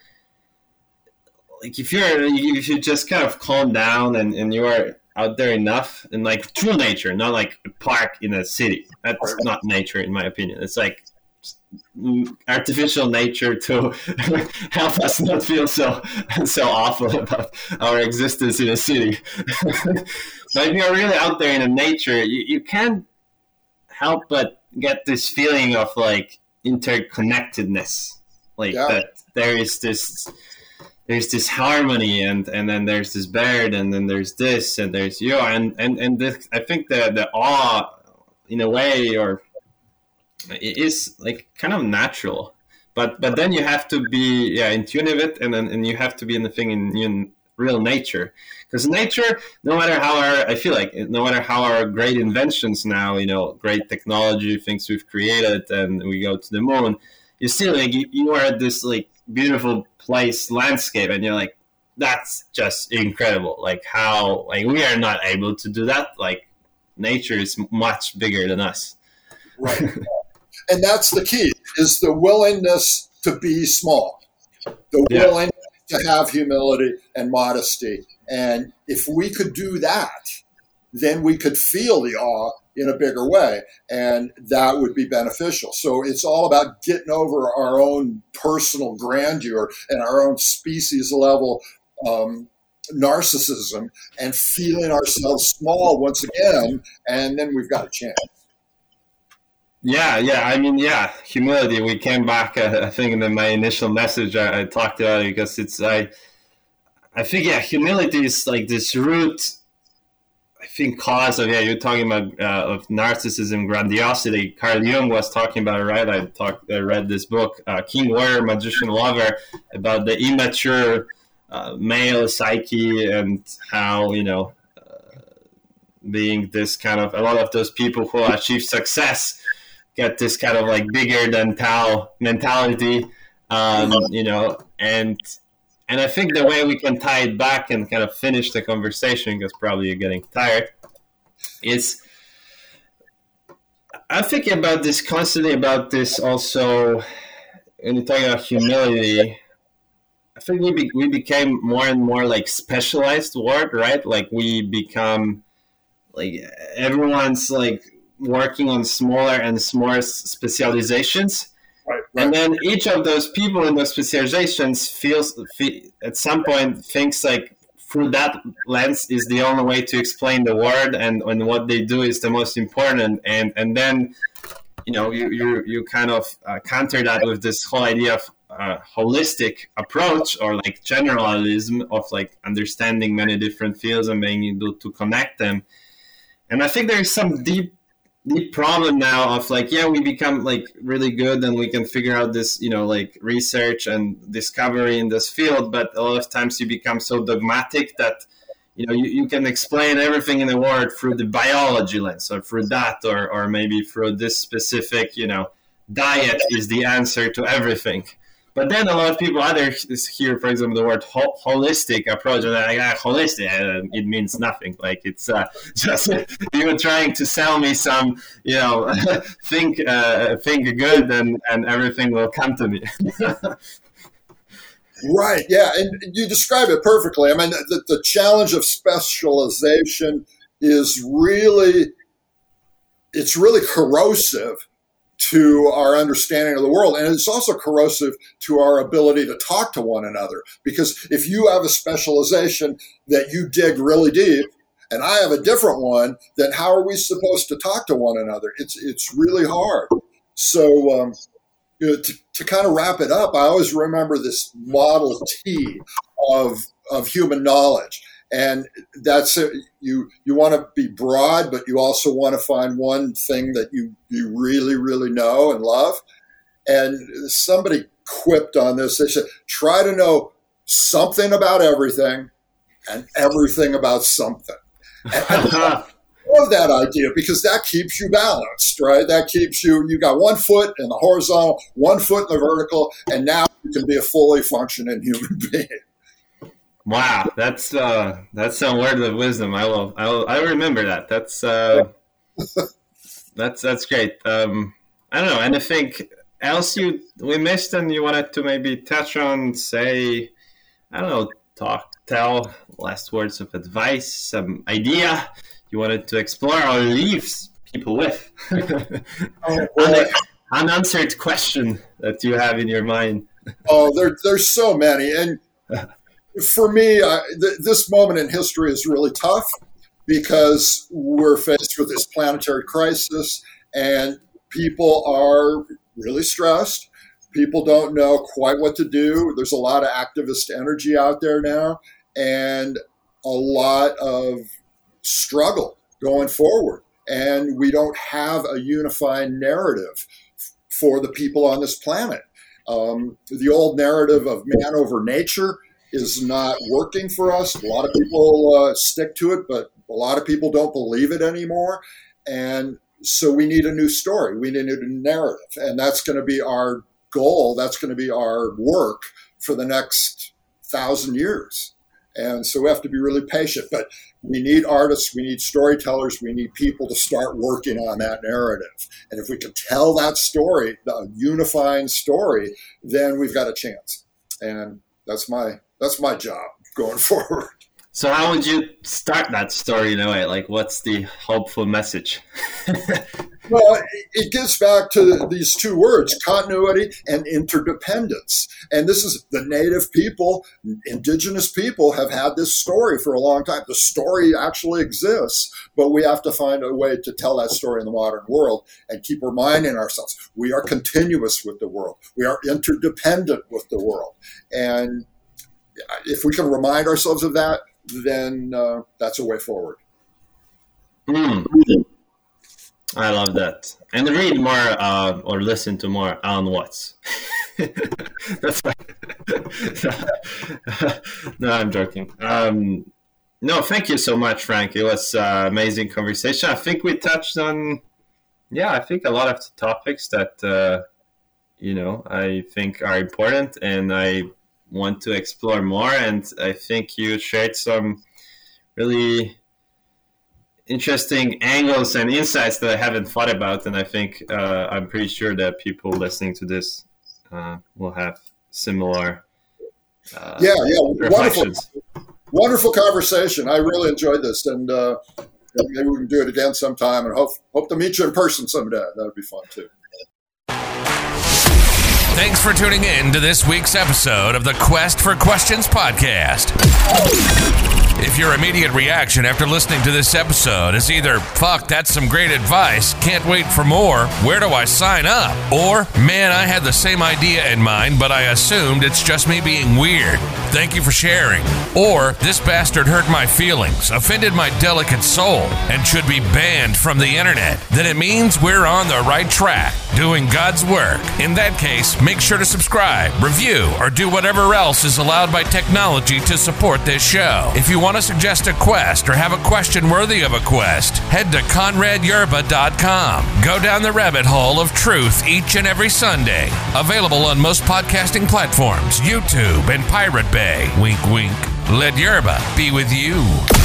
Speaker 3: like if you're if you just kind of calm down and, and you are out there enough in like true nature, not like a park in a city. That's not nature in my opinion. It's like artificial nature to help us not feel so so awful about our existence in a city. But if you're really out there in the nature, you, you can't help but get this feeling of like interconnectedness, like yeah. that there is this there's this harmony, and, and then there's this bird, and then there's this, and there's you, and and and this, I think the the awe, in a way, or it is like kind of natural, but but then you have to be yeah in tune with it, and then and you have to be in the thing in, in real nature, because nature, no matter how our I feel like no matter how our great inventions now, you know, great technology, things we've created, and we go to the moon, you still like you, you are at this like beautiful place landscape, and you're like, that's just incredible, like how like we are not able to do that, like nature is much bigger than us.
Speaker 4: Right. And that's the key, is the willingness to be small, the yeah. willingness to have humility and modesty. And if we could do that, then we could feel the awe in a bigger way, and that would be beneficial. So it's all about getting over our own personal grandeur and our own species level um, narcissism and feeling ourselves small once again, and then we've got a chance.
Speaker 3: Yeah, yeah. I mean, yeah, humility. We came back, uh, I think, in my initial message, I, I talked about it because it's, I, I think, yeah, humility is like this root, I think, cause of, yeah, you're talking about uh, of narcissism, grandiosity. Carl Jung was talking about it, right? I talked, I read this book, uh, King, Warrior, Magician, Lover, about the immature uh, male psyche and how, you know, uh, being this kind of, a lot of those people who achieve success get this kind of like bigger than Tao mentality, um, you know, and and I think the way we can tie it back and kind of finish the conversation, because probably you're getting tired, is I'm thinking about this constantly, about this also, when you're talking about humility, I think we be, we became more and more like specialized word, right? Like we become, like everyone's like, working on smaller and smaller specializations, right, right. And then each of those people in those specializations feels at some point thinks like through that lens is the only way to explain the word, and, and what they do is the most important, and and then you know you you, you kind of uh, counter that with this whole idea of uh, holistic approach, or like generalism of like understanding many different fields and being able to connect them. And I think there is some deep the problem now of like, yeah, we become like really good and we can figure out this, you know, like research and discovery in this field, but a lot of times you become so dogmatic that, you know, you, you can explain everything in the world through the biology lens, or through that, or, or maybe through this specific, you know, diet is the answer to everything. But then a lot of people either hear, for example, the word ho- holistic approach, and they're like, ah, holistic, uh, it means nothing. Like it's uh, just you were trying to sell me some, you know, think uh, think good, and, and everything will come to me.
Speaker 4: Right. Yeah, and you describe it perfectly. I mean, the, the challenge of specialization is really, it's really corrosive to our understanding of the world. And it's also corrosive to our ability to talk to one another. Because if you have a specialization that you dig really deep, and I have a different one, then how are we supposed to talk to one another? It's it's really hard. So um, you know, to, to kind of wrap it up, I always remember this Model T of of human knowledge. And that's it. You you want to be broad, but you also want to find one thing that you, you really, really know and love. And somebody quipped on this. They said, try to know something about everything and everything about something. And I love that idea, because that keeps you balanced, right? That keeps you, you got one foot in the horizontal, one foot in the vertical, and now you can be a fully functioning human being.
Speaker 3: Wow, that's uh, that's some word of wisdom. I will, I will, I remember that. That's uh, that's that's great. Um, I don't know, and I think else you we missed, and you wanted to maybe touch on, say, I don't know, talk, tell, last words of advice, some idea you wanted to explore or leave people with.
Speaker 4: oh, well,
Speaker 3: unanswered question that you have in your mind?
Speaker 4: Oh, there, there's so many. And for me, I, th- this moment in history is really tough because we're faced with this planetary crisis and people are really stressed. People don't know quite what to do. There's a lot of activist energy out there now and a lot of struggle going forward. And we don't have a unifying narrative for the people on this planet. Um, the old narrative of man over nature is not working for us. A lot of people uh, stick to it, but a lot of people don't believe it anymore. And so we need a new story. We need a new narrative. And that's going to be our goal. That's going to be our work for the next thousand years. And so we have to be really patient. But we need artists, we need storytellers, we need people to start working on that narrative. And if we can tell that story, the unifying story, then we've got a chance. And that's my that's my job going forward.
Speaker 3: So how would you start that story in a way? Like, what's the hopeful message?
Speaker 4: Well, it gets back to these two words, continuity and interdependence. And this is the native people, indigenous people have had this story for a long time. The story actually exists, but we have to find a way to tell that story in the modern world and keep reminding ourselves we are continuous with the world. We are interdependent with the world. And if we can remind ourselves of that, then uh, that's a way forward.
Speaker 3: Mm. I love that. And read more uh, or listen to more Alan Watts. That's fine. No, I'm joking. Um, no, thank you so much, Frank. It was an uh, amazing conversation. I think we touched on, yeah, I think a lot of the topics that, uh, you know, I think are important and I want to explore more. And I think you shared some really interesting angles and insights that I haven't thought about, and I think uh, I'm pretty sure that people listening to this uh, will have similar uh,
Speaker 4: yeah, yeah,
Speaker 3: reflections.
Speaker 4: Wonderful, wonderful conversation. I really enjoyed this, and uh, maybe we can do it again sometime, and hope hope to meet you in person someday. That would be fun too.
Speaker 2: Thanks for tuning in to this week's episode of the Quest for Questions podcast. If your immediate reaction after listening to this episode is either, fuck, that's some great advice, can't wait for more, where do I sign up? Or, man, I had the same idea in mind, but I assumed it's just me being weird. Thank you for sharing. Or, this bastard hurt my feelings, offended my delicate soul, and should be banned from the internet. Then it means we're on the right track, doing God's work. In that case, make sure to subscribe, review, or do whatever else is allowed by technology to support this show. If you want to suggest a quest or have a question worthy of a quest, head to conrad yerba dot com. Go down the rabbit hole of truth each and every Sunday. Available on most podcasting platforms, YouTube, and Pirate Bay. Wink, wink. Let yerba be with you.